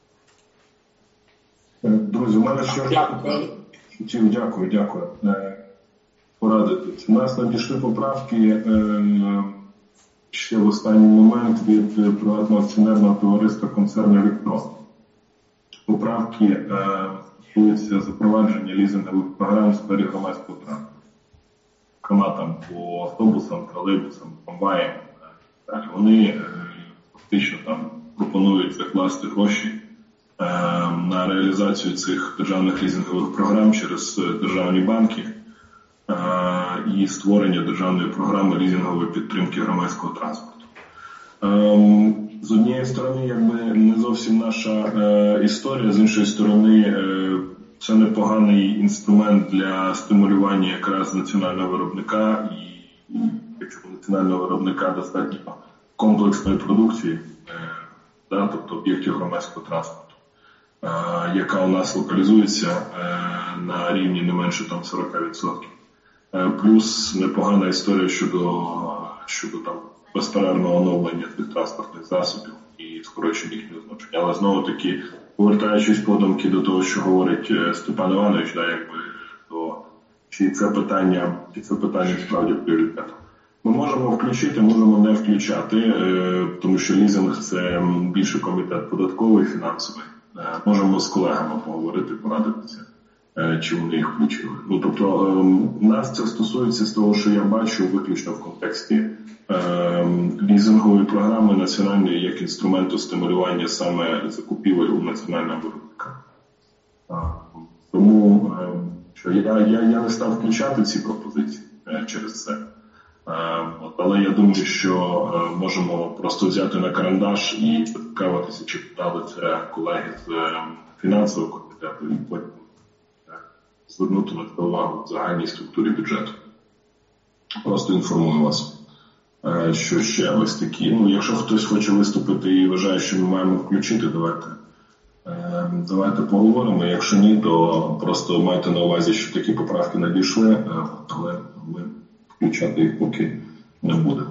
Speaker 2: Друзі, у мене ще
Speaker 6: дякую.
Speaker 2: Хотів, дякую, дякую. Порадитись. У нас надійшли поправки ще в останній момент від приватного акціонерного товариства концерну «Віктро». Поправки стосуються запровадження лізингових програм в сфері громадського транспорту. Зокрема, там по автобусам, тролейбусам, трамваям. Вони фактично там пропонують закласти гроші на реалізацію цих державних лізингових програм через державні банки і створення державної програми лізингової підтримки громадського транспорту. З однієї сторони, якби не зовсім наша історія, з іншої сторони, це непоганий інструмент для стимулювання якраз національного виробника і якщо національного виробника достатньо комплексної продукції, да, тобто об'єктів громадського транспорту, яка у нас локалізується на рівні не менше там сорок відсотків. Плюс непогана історія щодо, щодо там безперервного оновлення цих транспортних засобів і скорочення їхнього значення. Але знову-таки, повертаючись подумки до того, що говорить Степан Іванович, да, якби, то чи це питання, чи це питання справді пріоритету. Ми можемо включити, можемо не включати, тому що лізинг – це більше комітет податковий, фінансовий. Можемо з колегами поговорити, порадитися, чи вони їх включили. Ну, тобто, нас це стосується з того, що я бачу виключно в контексті лізингової програми національної як інструменту стимулювання саме закупівель у національного виробника. Тому що я, я, я не став включати ці пропозиції через це. Але я думаю, що можемо просто взяти на карандаш і цікавитися, чи питали це колеги з фінансового комітету, і потім звернути на це увагу в загальній структурі бюджету. Просто інформую вас, що ще ось такі. Ну, якщо хтось хоче виступити і вважає, що ми маємо включити, давайте, давайте поговоримо. Якщо ні, то просто майте на увазі, що такі поправки надійшли, але ми включати їх поки не будемо.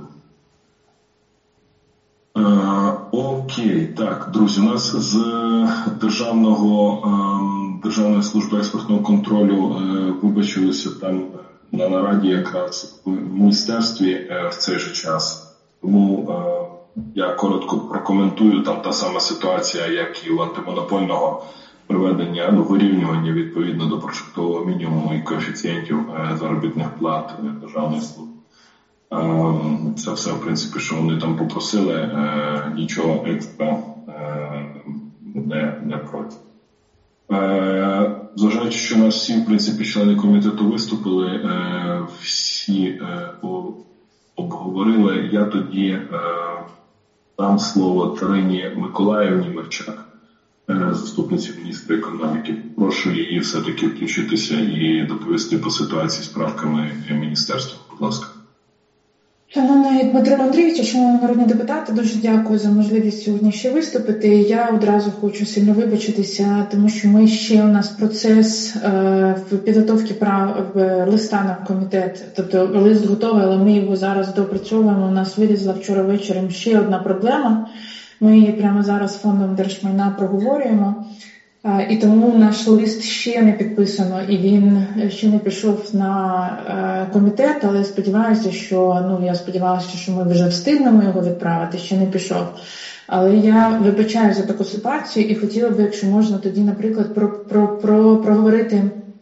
Speaker 2: Окей, так, друзі, у нас з державного, Державної служби експортного контролю вибачилися там на нараді якраз в міністерстві в цей же час. Тому я коротко прокоментую, там та сама ситуація, як і у антимонопольного приведення, ну, вирівнювання відповідно до прожиткового мінімуму і коефіцієнтів заробітних плат державної служби. Це все, в принципі, що вони там попросили, нічого екстра не, не проти. Зважаючи, що у нас всі, в принципі, члени комітету виступили, всі обговорили, я тоді дам слово Тарині Миколаївні Мерчак, заступниці міністра економіки. Прошу її все-таки включитися і доповісти по ситуації з правками міністерства. Будь ласка.
Speaker 7: Шановний Дмитро Андрійович, шановні народні депутати, дуже дякую за можливість сьогодні ще виступити. Я одразу хочу сильно вибачитися, тому що ми ще у нас процес е, в підготовці прав в листа на комітет, тобто лист готовий, але ми його зараз допрацьовуємо. У нас вилізла вчора вечором ще одна проблема. Ми її прямо зараз фондом держмайна проговорюємо. І тому наш лист ще не підписано, і він ще не пішов на комітет, але сподіваюся, що, ну, я сподівалася, що ми вже встигнемо його відправити, ще не пішов. Але я вибачаю за таку ситуацію і хотіла б, якщо можна, тоді, наприклад, про, про, про, проговорити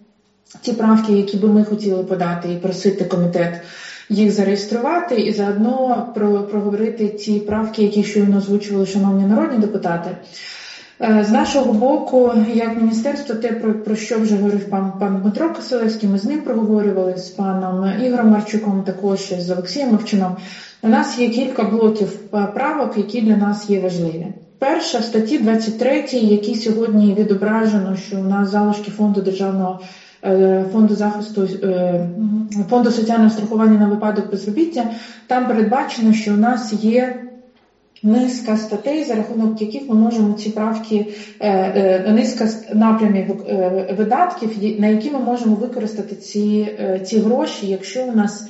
Speaker 7: ті правки, які би ми хотіли подати і просити комітет їх зареєструвати, і заодно про, проговорити ті правки, які щойно озвучували шановні народні депутати. З нашого боку, як міністерство, те, про, про що вже говорив пан, пан Дмитро Кисилевський, ми з ним проговорювали, з паном Ігорем Марчуком, також з Олексієм Мовчаном. У нас є кілька блоків правок, які для нас є важливі. Перша в статті двадцять три, якій сьогодні відображено, що у нас залишки фонду державного фонду захисту, фонду соціального страхування на випадок безробіття, там передбачено, що у нас є низка статей, за рахунок яких ми можемо ці правки, низка напрямів видатків, на які ми можемо використати ці, ці гроші, якщо у нас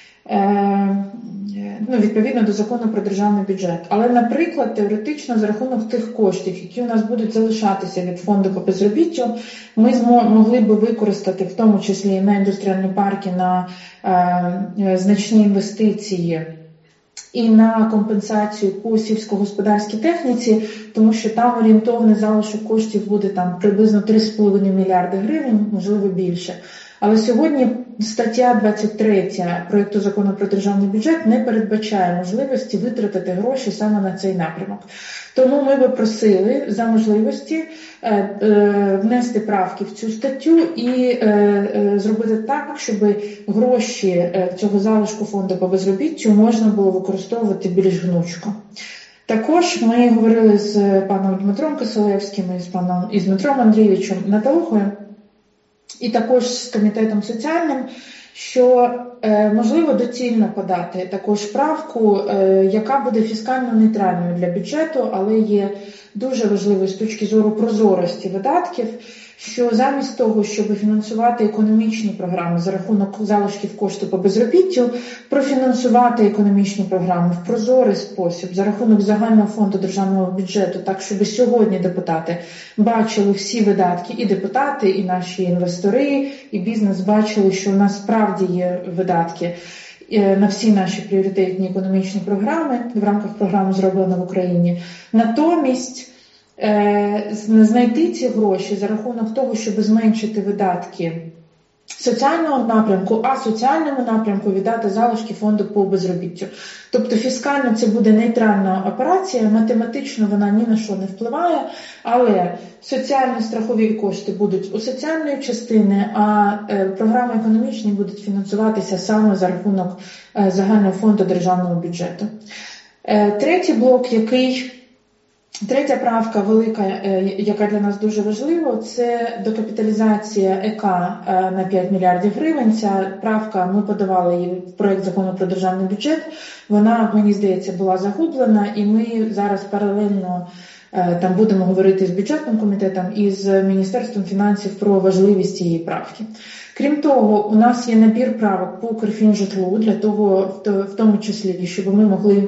Speaker 7: ну, відповідно до закону про державний бюджет. Але, наприклад, теоретично за рахунок тих коштів, які у нас будуть залишатися від фонду по безробіттю, ми змогли би використати в тому числі на індустріальні парки, на е, значні інвестиції і на компенсацію по сільськогосподарській техніці, тому що там орієнтовний залишок коштів буде там приблизно три з половиною мільярди гривень, можливо більше. Але сьогодні стаття двадцять три проєкту закону про державний бюджет не передбачає можливості витратити гроші саме на цей напрямок. Тому ми би просили за можливості е, е, внести правки в цю статтю і е, е, зробити так, щоб гроші е, цього залишку фонду по безробіттю можна було використовувати більш гнучко. Також ми говорили з паном Дмитром Кисилевським і з паном і з Дмитром Андрійовичем Наталухою, і також з комітетом соціальним, що е, можливо доцільно подати також правку, е, яка буде фіскально нейтральною для бюджету, але є дуже важливою з точки зору прозорості видатків, що замість того, щоб фінансувати економічні програми за рахунок залишків кошту по безробіттю, профінансувати економічні програми в прозорий спосіб за рахунок загального фонду державного бюджету, так, щоб сьогодні депутати бачили всі видатки, і депутати, і наші інвестори, і бізнес бачили, що у нас справді є видатки на всі наші пріоритетні економічні програми в рамках програми «Зроблено в Україні». Натомість знайти ці гроші за рахунок того, щоб зменшити видатки соціального напрямку, а соціальному напрямку віддати залишки фонду по безробіттю. Тобто фіскально це буде нейтральна операція, математично вона ні на що не впливає, але соціальні страхові кошти будуть у соціальної частини, а програми економічні будуть фінансуватися саме за рахунок загального фонду державного бюджету. Третій блок, який Третя правка велика, яка для нас дуже важлива, це докапіталізація ЕК на п'ять мільярдів гривень. Ця правка, ми подавали її в проєкт закону про державний бюджет. Вона, мені здається, була загублена, і ми зараз паралельно там будемо говорити з бюджетним комітетом і з Міністерством фінансів про важливість цієї правки. Крім того, у нас є набір правок по Укрфінжитлу, для того, в тому числі, щоб ми могли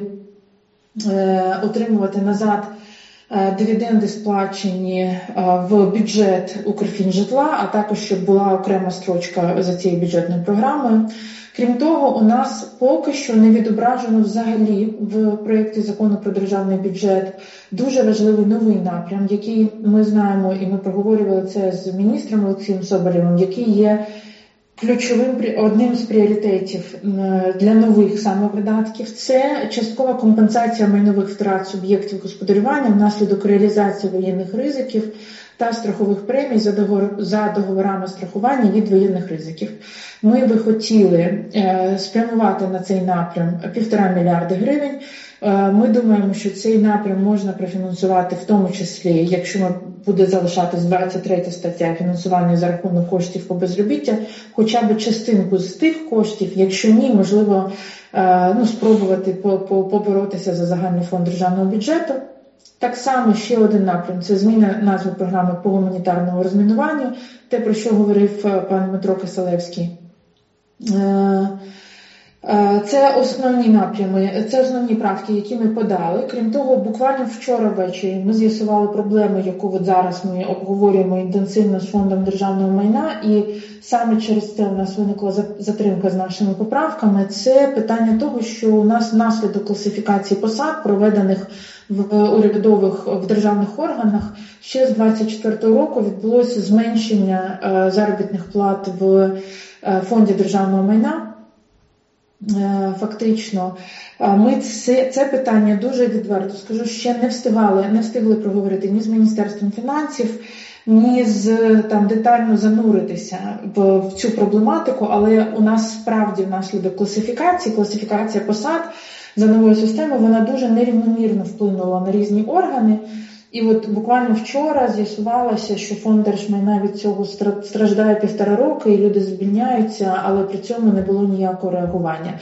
Speaker 7: отримувати назад дивіденди, сплачені в бюджет Укрфінжитла, а також щоб була окрема строчка за цією бюджетною програмою. Крім того, у нас поки що не відображено взагалі в проєкті закону про державний бюджет дуже важливий новий напрям, який ми знаємо, і ми проговорювали це з міністром Олексієм Соболєвим, який є ключовим, одним з пріоритетів для нових саме видатків – це часткова компенсація майнових втрат суб'єктів господарювання внаслідок реалізації воєнних ризиків та страхових премій за, договор, за договорами страхування від воєнних ризиків. Ми би хотіли е, спрямувати на цей напрям півтора мільярди гривень. Е, ми думаємо, що цей напрям можна профінансувати в тому числі, якщо ми буде залишатись двадцять третя стаття фінансування за рахунок коштів по безробіття, хоча б частинку з тих коштів, якщо ні, можливо, е, ну, спробувати поборотися за загальний фонд державного бюджету. Так само ще один напрям – це зміна назви програми по гуманітарному розмінуванню, те, про що говорив пан Дмитро Кисилевський. Це основні напрями, це основні правки, які ми подали. Крім того, буквально вчора ввечері ми з'ясували проблему, яку от зараз ми обговорюємо інтенсивно з Фондом державного майна, і саме через це у нас виникла затримка з нашими поправками. Це питання того, що у нас внаслідок класифікації посад, проведених в урядових, в державних органах, ще з двадцять четвертого року відбулося зменшення заробітних плат в Фонді державного майна. Фактично, ми це, це питання дуже відверто, скажу, ще не встигали, не встигли проговорити ні з Міністерством фінансів, ні з там детально зануритися в, в цю проблематику, але у нас справді внаслідок класифікації, класифікація посад за новою системою, вона дуже нерівномірно вплинула на різні органи. І от буквально вчора з'ясувалося, що Фонд держмайна від цього страждає півтора роки, і люди звільняються, але при цьому не було ніякого реагування.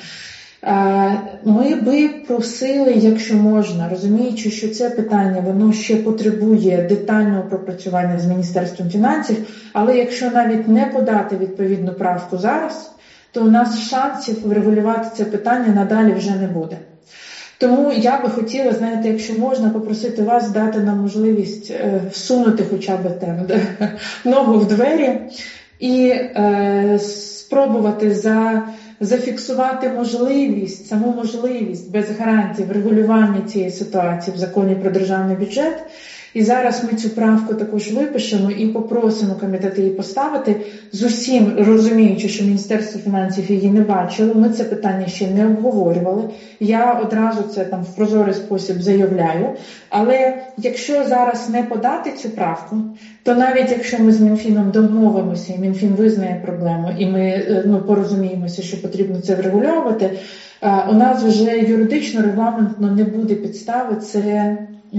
Speaker 7: Ми би просили, якщо можна, розуміючи, що це питання, воно ще потребує детального пропрацювання з Міністерством фінансів, але якщо навіть не подати відповідну правку зараз, то у нас шансів врегулювати це питання надалі вже не буде. Тому я би хотіла, знаєте, якщо можна, попросити вас дати нам можливість е, всунути хоча б там ногу в двері і е, спробувати за, зафіксувати можливість, саму можливість без гарантій врегулювання цієї ситуації в законі про державний бюджет. І зараз ми цю правку також випишемо і попросимо комітет її поставити, з усім розуміючи, що Міністерство фінансів її не бачило, ми це питання ще не обговорювали. Я одразу це там в прозорий спосіб заявляю. Але якщо зараз не подати цю правку, то навіть якщо ми з Мінфіном домовимося, і Мінфін визнає проблему, і ми ну, порозуміємося, що потрібно це врегульовувати, у нас вже юридично, регламентно не буде підстави це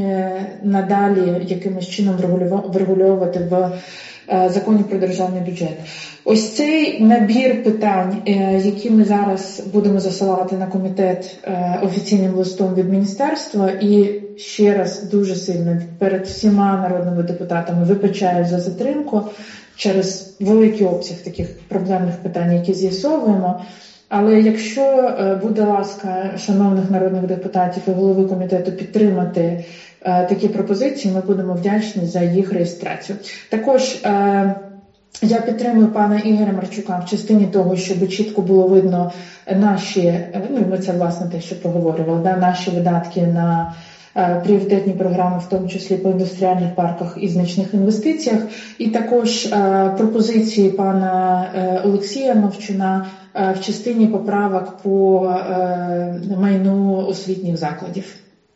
Speaker 7: надалі якимось чином врегульовувати в законі про державний бюджет. Ось цей набір питань, які ми зараз будемо засилати на комітет офіційним листом від міністерства, і ще раз дуже сильно перед всіма народними депутатами вибачаю за затримку через великий обсяг таких проблемних питань, які з'ясовуємо. Але якщо буде ласка шановних народних депутатів і голови комітету підтримати е, такі пропозиції, ми будемо вдячні за їх реєстрацію. Також е, я підтримую пана Ігоря Марчука в частині того, щоб чітко було видно наші, ну ми це власне те, що проговорювали, да, наші видатки на е, пріоритетні програми, в тому числі по індустріальних парках і значних інвестиціях. І також е, пропозиції пана е, Олексія Мовчуна в частині поправок по е, майну освітніх закладів.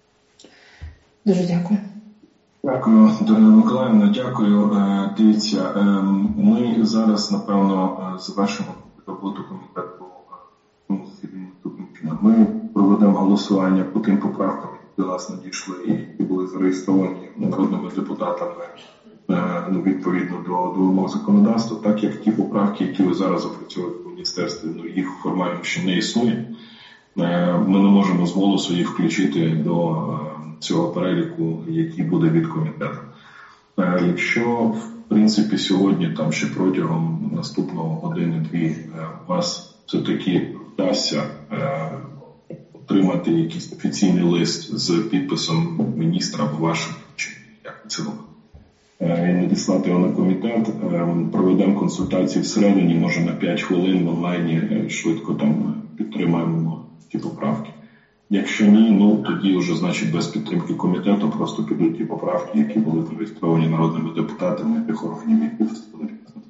Speaker 7: Дуже дякую.
Speaker 2: Дякую, Дарина Миколаївна, дякую. Е, дивіться, е, ми зараз, напевно, завершимо роботу комітету по засіданні наступним чином. Ми проведемо голосування по тим поправкам, які до нас надійшли і які були зареєстровані народними депутатами ну, відповідно до, до вимог законодавства, так як ті поправки, які ви зараз опрацьовуєте в міністерстві, ну, їх формально ще не існує. Ми не можемо з голосу їх включити до цього переліку, який буде від комітету. Якщо, в принципі, сьогодні, там ще протягом наступного години-дві у вас все-таки вдасться отримати якийсь офіційний лист з підписом міністра або вашим, чи як це робити, і надіслати його на комітет, проведемо консультації всередині, може на п'ять хвилин в онлайні швидко там підтримаємо ті поправки. Якщо ні, ну тоді вже, значить, без підтримки комітету просто підуть ті поправки, які були зареєстровані народними депутатами тих органів, які були депутати.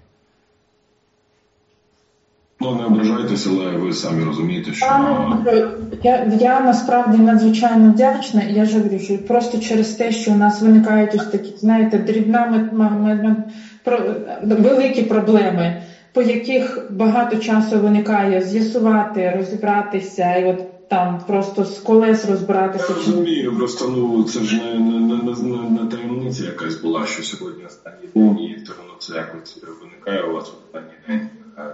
Speaker 2: Ну, не ображайтеся, але ви самі розумієте, що...
Speaker 7: Я, я насправді надзвичайно вдячна, і я ж говорю, що просто через те, що у нас виникають ось такі, знаєте, дрібна, великі проблеми, по яких багато часу виникає з'ясувати, розібратися, і от там просто з колес розбиратися.
Speaker 2: Я розумію, просто ну, це ж не, не, не, не, не таємниця якась була, що сьогодні останній день, і все одно це якось виникає у вас в останній день.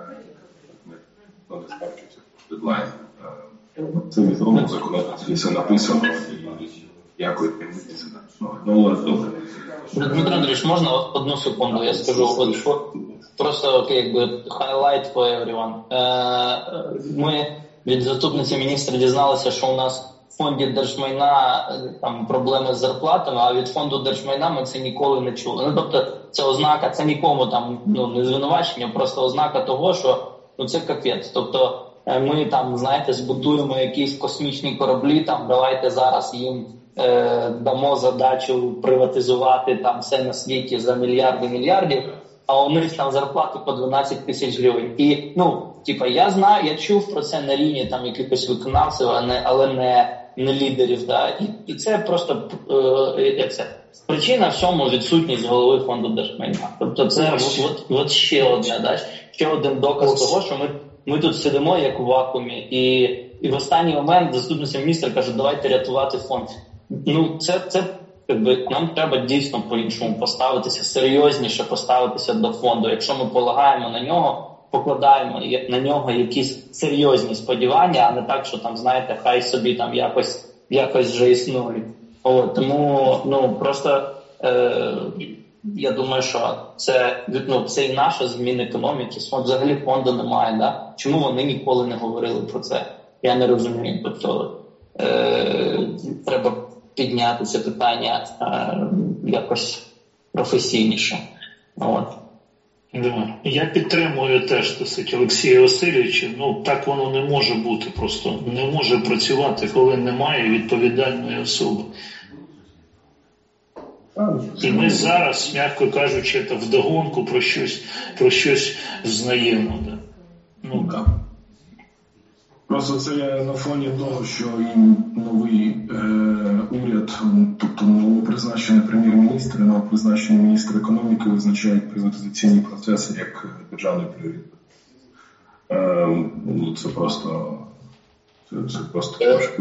Speaker 2: Не скарчився дедлайн. Це відомо, в законодавстві все написано, і якої таємниці це не. Ну, добре.
Speaker 4: Дмитро Андрійович, можна одну секунду, я скажу, от, просто якби highlight for everyone. Ми
Speaker 8: від заступниці міністра дізналися, що у нас в фонді держмайна там проблеми з зарплатами, а від фонду держмайна ми це ніколи не чули. Ну, тобто, це ознака, це нікому там ну, не звинувачення, просто ознака того, що ну це капець. Тобто ми там, знаєте, збудуємо якісь космічні кораблі, там давайте зараз їм е, дамо задачу приватизувати там все на світі за мільярди мільярдів, а у них там зарплати по дванадцять тисяч гривень. І, ну, типа, я знаю, я чув про це на рівні там якихось виконавців, а не, але не, не лідерів, да. І, і це просто, е, як це, причина всьому відсутність голови фонду держмайна. Тобто це от, от, от ще одне, да, ще один доказ того, що ми Ми тут сидимо як у вакуумі, і, і в останній момент заступниця міністра каже, давайте рятувати фонд. Ну, це, це якби, нам треба дійсно по-іншому поставитися, серйозніше поставитися до фонду. Якщо ми полагаємо на нього, покладаємо на нього якісь серйозні сподівання, а не так, що там, знаєте, хай собі там якось, якось вже існують. О, тому, ну, просто... Е- Я думаю, що це, ну, це і наша зміна економіки. Взагалі фонду немає. Да? Чому вони ніколи не говорили про це? Я не розумію. Тобто е- треба підняти це питання е- якось професійніше. От.
Speaker 1: Я підтримую теж досить Олексія Васильовича. Ну, так воно не може бути просто. Не може працювати, коли немає відповідальної особи. І ми зараз, м'яко кажучи, це вдогонку про щось, про щось знаємо. Да. Ну,
Speaker 2: так. Просто це на фоні того, що і новий е, уряд, тобто новопризначений прем'єр-міністр, новопризначений міністр економіки визначають приватизаційні процеси як державний пріоритет. Е, ну, це просто це, це просто трошки.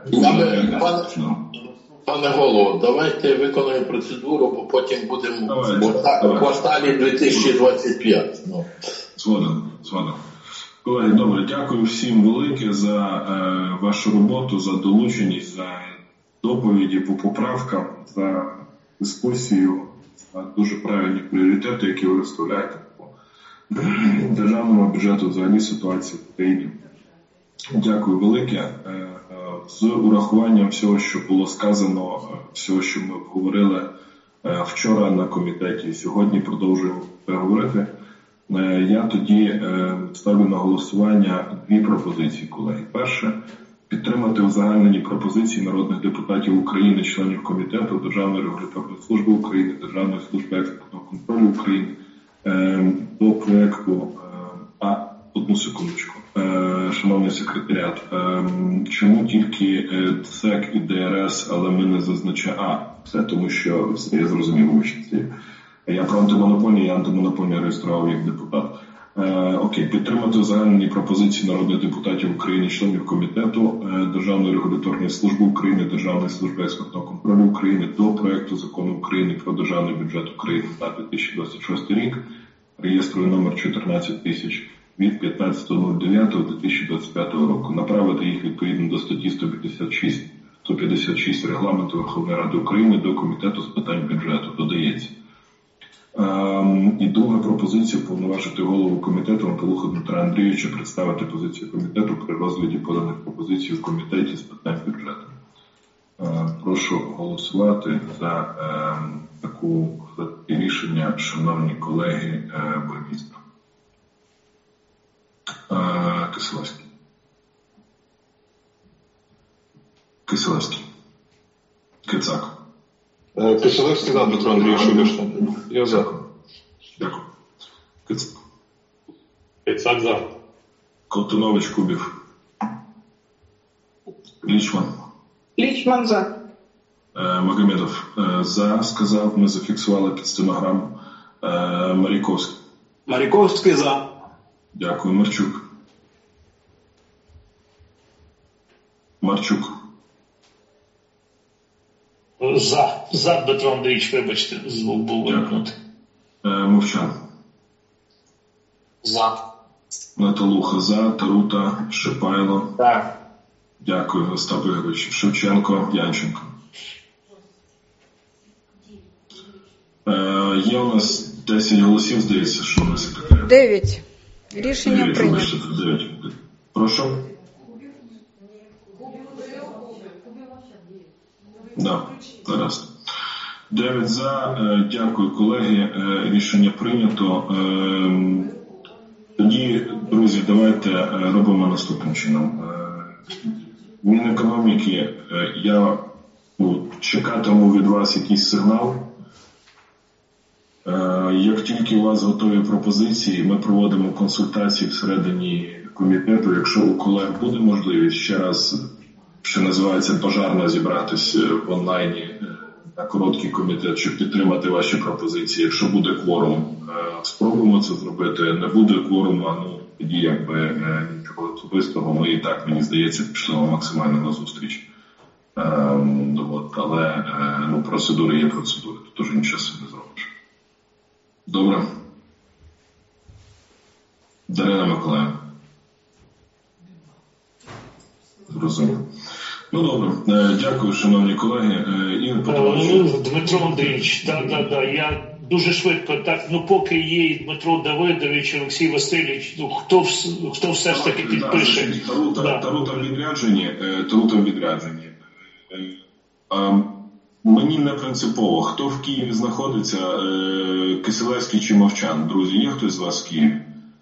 Speaker 6: Пане голово, давайте виконаємо процедуру, бо потім будемо в кварталі дві тисячі двадцять п'ять. Ну.
Speaker 2: Згодом, згодом. Колеги, добре, дякую всім велике за е, вашу роботу, за долученість, за доповіді по поправкам, за дискусію, за дуже правильні пріоритети, які ви розставляєте по державному бюджету, взагалі ситуації в країні. Дякую велике. Е, З урахуванням всього, що було сказано, всього, що ми обговорили вчора на комітеті, сьогодні продовжуємо переговорити, я тоді ставлю на голосування дві пропозиції, колеги. Перше, підтримати узагальнені пропозиції народних депутатів України, членів комітету, Державної регуляторної служби України, Державної служби експортного контролю України до проєкту, а, одну секундочку, шановний секретаріат, чому тільки ЦЕК і ДРС, але ми не зазначаємо, а, це тому що, я зрозумів, вибачте, я про антимонопольні, я антимонопольні реєстрував як депутат. Окей, підтримати узагальнені пропозиції народних депутатів України, членів комітету, Державної регуляторної служби України, Державної служби експортного контролю України до проекту закону України про державний бюджет України на дві тисячі двадцять шостий рік, реєстровий номер чотирнадцять тисяч, від п'ятнадцятого дев'ятого дві тисячі двадцять п'ятого року, направити їх відповідно до статті сто п'ятдесят шість Регламенту Верховної Ради України до Комітету з питань бюджету, додається. Ем, і друга пропозиція – повноважити голову комітету Антолуха Дмитра Андрійовича представити позицію комітету при розгляді поданих пропозицій в комітеті з питань бюджету. Ем, прошу голосувати за ем, таку за такі рішення, шановні колеги, е, бурмістра. Киселевський. Киселевський. Кицак.
Speaker 3: Киселевський за, Дмитро Андрійович, вибачте. Я за.
Speaker 2: Дякую. Кицак.
Speaker 5: Кицак за.
Speaker 2: Колтунович, Кубів. Лічман.
Speaker 7: Лічман за.
Speaker 2: Магомедов за, сказав, ми зафіксували під стенограму. Маріковський.
Speaker 5: Маріковський за.
Speaker 2: Дякую. Марчук. Марчук.
Speaker 1: За. За, Дмитро Андрійович, вибачте, звук був вимкнутий.
Speaker 2: Мовчан.
Speaker 8: За.
Speaker 2: Наталуха за. Тарута. Шипайло.
Speaker 8: Так.
Speaker 2: Дякую, Остап Ігорович. Шевченко. Янченко. Е, є у нас десять голосів, здається, що ми секретарі.
Speaker 9: дев'ять. Рішення прийнято.
Speaker 2: Прошу. Да, зараз. дев'ять за. Дякую, колеги. Рішення прийнято. Тоді, друзі, давайте робимо наступним чином. Мінекономіки, я ну, чекатиму від вас якийсь сигнал. Як тільки у вас готові пропозиції, ми проводимо консультації всередині комітету. Якщо у колег буде можливість ще раз, що називається, пожарно зібратися в онлайні на короткий комітет, щоб підтримати ваші пропозиції. Якщо буде кворум, спробуємо це зробити. Не буде кворуму, ну тоді якби нічого особистого. Ми і так, мені здається, пішли максимально на зустріч. От, але ну, процедури є процедури, тут вже нічого не зробиш. Добре. Дарина Миколаївна. Зрозуміло. Ну, добре. Дякую, шановні колеги. Ігор Петрович.
Speaker 1: Дмитро Андрійович, так, так, так. Я дуже швидко, так, ну, поки є і Дмитро Давидович, Олексій Васильович, ну, хто, хто все ж таки підпише.
Speaker 2: Тарута відряджені, Тарута відряджені. Мені не принципово, хто в Києві знаходиться, Кисилевський чи Мовчан. Друзі, є хтось з вас в Києві?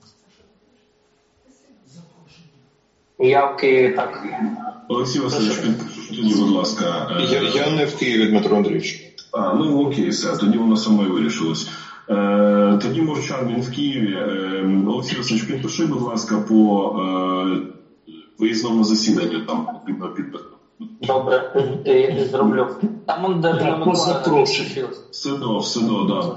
Speaker 8: Я в Києві, так.
Speaker 2: Олексій Васильович, підпишіть тоді, будь ласка.
Speaker 3: Я, я не в Києві, Дмитро Андрійович.
Speaker 2: А, ну окей, все, тоді воно само і вирішилось. Е, тоді Мовчан, він в Києві. Е, Олексій Васильович, підпиши, будь ласка, по е, виїзному засіданню, там потрібно підписати.
Speaker 8: Добре, я зроблю. Там он Дарина Миколаївна.
Speaker 2: Все до, все до, да.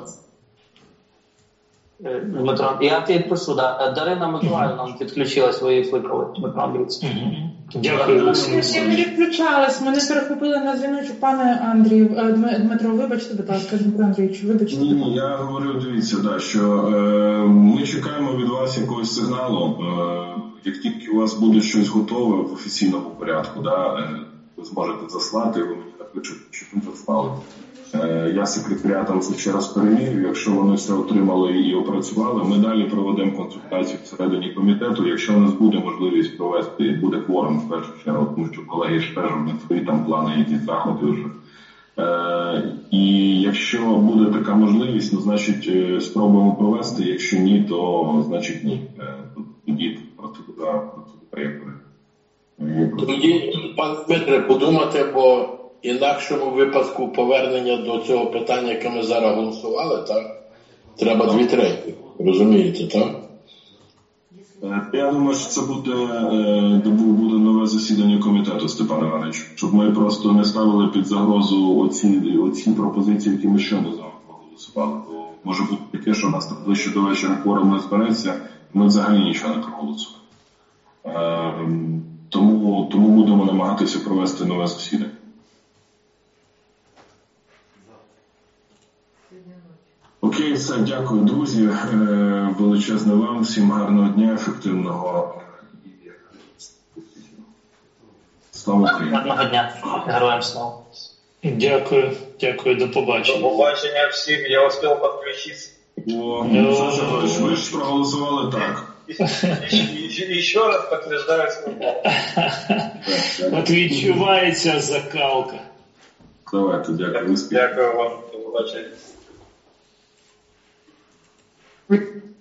Speaker 8: Дмитро, я підпишу, да. Дарина Миколаївна підключилась, ви її кликали, Дмитро Андрійович.
Speaker 1: Дякую.
Speaker 7: Я не відключалась, мене перехопили на дзвіночок, пане Андрію. Дмитро, вибачте, будь ласка, Дмитро Андрійович, вибачте.
Speaker 2: Ні, ні, я говорю, дивіться, да, що е, ми чекаємо від вас якогось сигналу. Е, як тільки у вас буде щось готове в офіційному порядку, да, е, ви зможете заслати, ви мені напишете, що ви заслали. Е, я секретаріатом це ще раз перевірю. Якщо вони все отримали і опрацювали, ми далі проведемо консультацію всередині комітету. Якщо у нас буде можливість провести, буде кворум в першу чергу, тому що колеги ж теж у них свої там плани, якісь заходи вже. Е, і якщо буде така можливість, ну, значить, спробуємо провести. Якщо ні, то значить ні. Е, тоді процедура, процедура якби.
Speaker 6: Тоді, пан Дмитре, подумати, бо в інакшому випадку повернення до цього питання, яке ми зараз голосували, так? Треба дві треті. Розумієте, так?
Speaker 2: Я думаю, що це буде, буде нове засідання комітету, Степан Іванович, щоб ми просто не ставили під загрозу оці, оці пропозиції, які ми щойно з вами проголосували. Бо може бути таке, що у нас там ближче до вечора кворум не збереться, і ми взагалі нічого не проголосуємо. Тому, тому будемо намагатися провести нове засідання. Окей, все, дякую, друзі. Величезне вам, всім гарного дня, ефективного. Слава Україні.
Speaker 8: Гарного дня. Героям слава.
Speaker 1: Дякую, дякую, до побачення.
Speaker 9: До побачення всім, я успів підключитися.
Speaker 2: О, Саша, ви ж проголосували так.
Speaker 9: І ще раз підтверджую свою.
Speaker 1: От відчувається закалка.
Speaker 2: Давайте, дякую.
Speaker 9: Дякую вам, до побачення.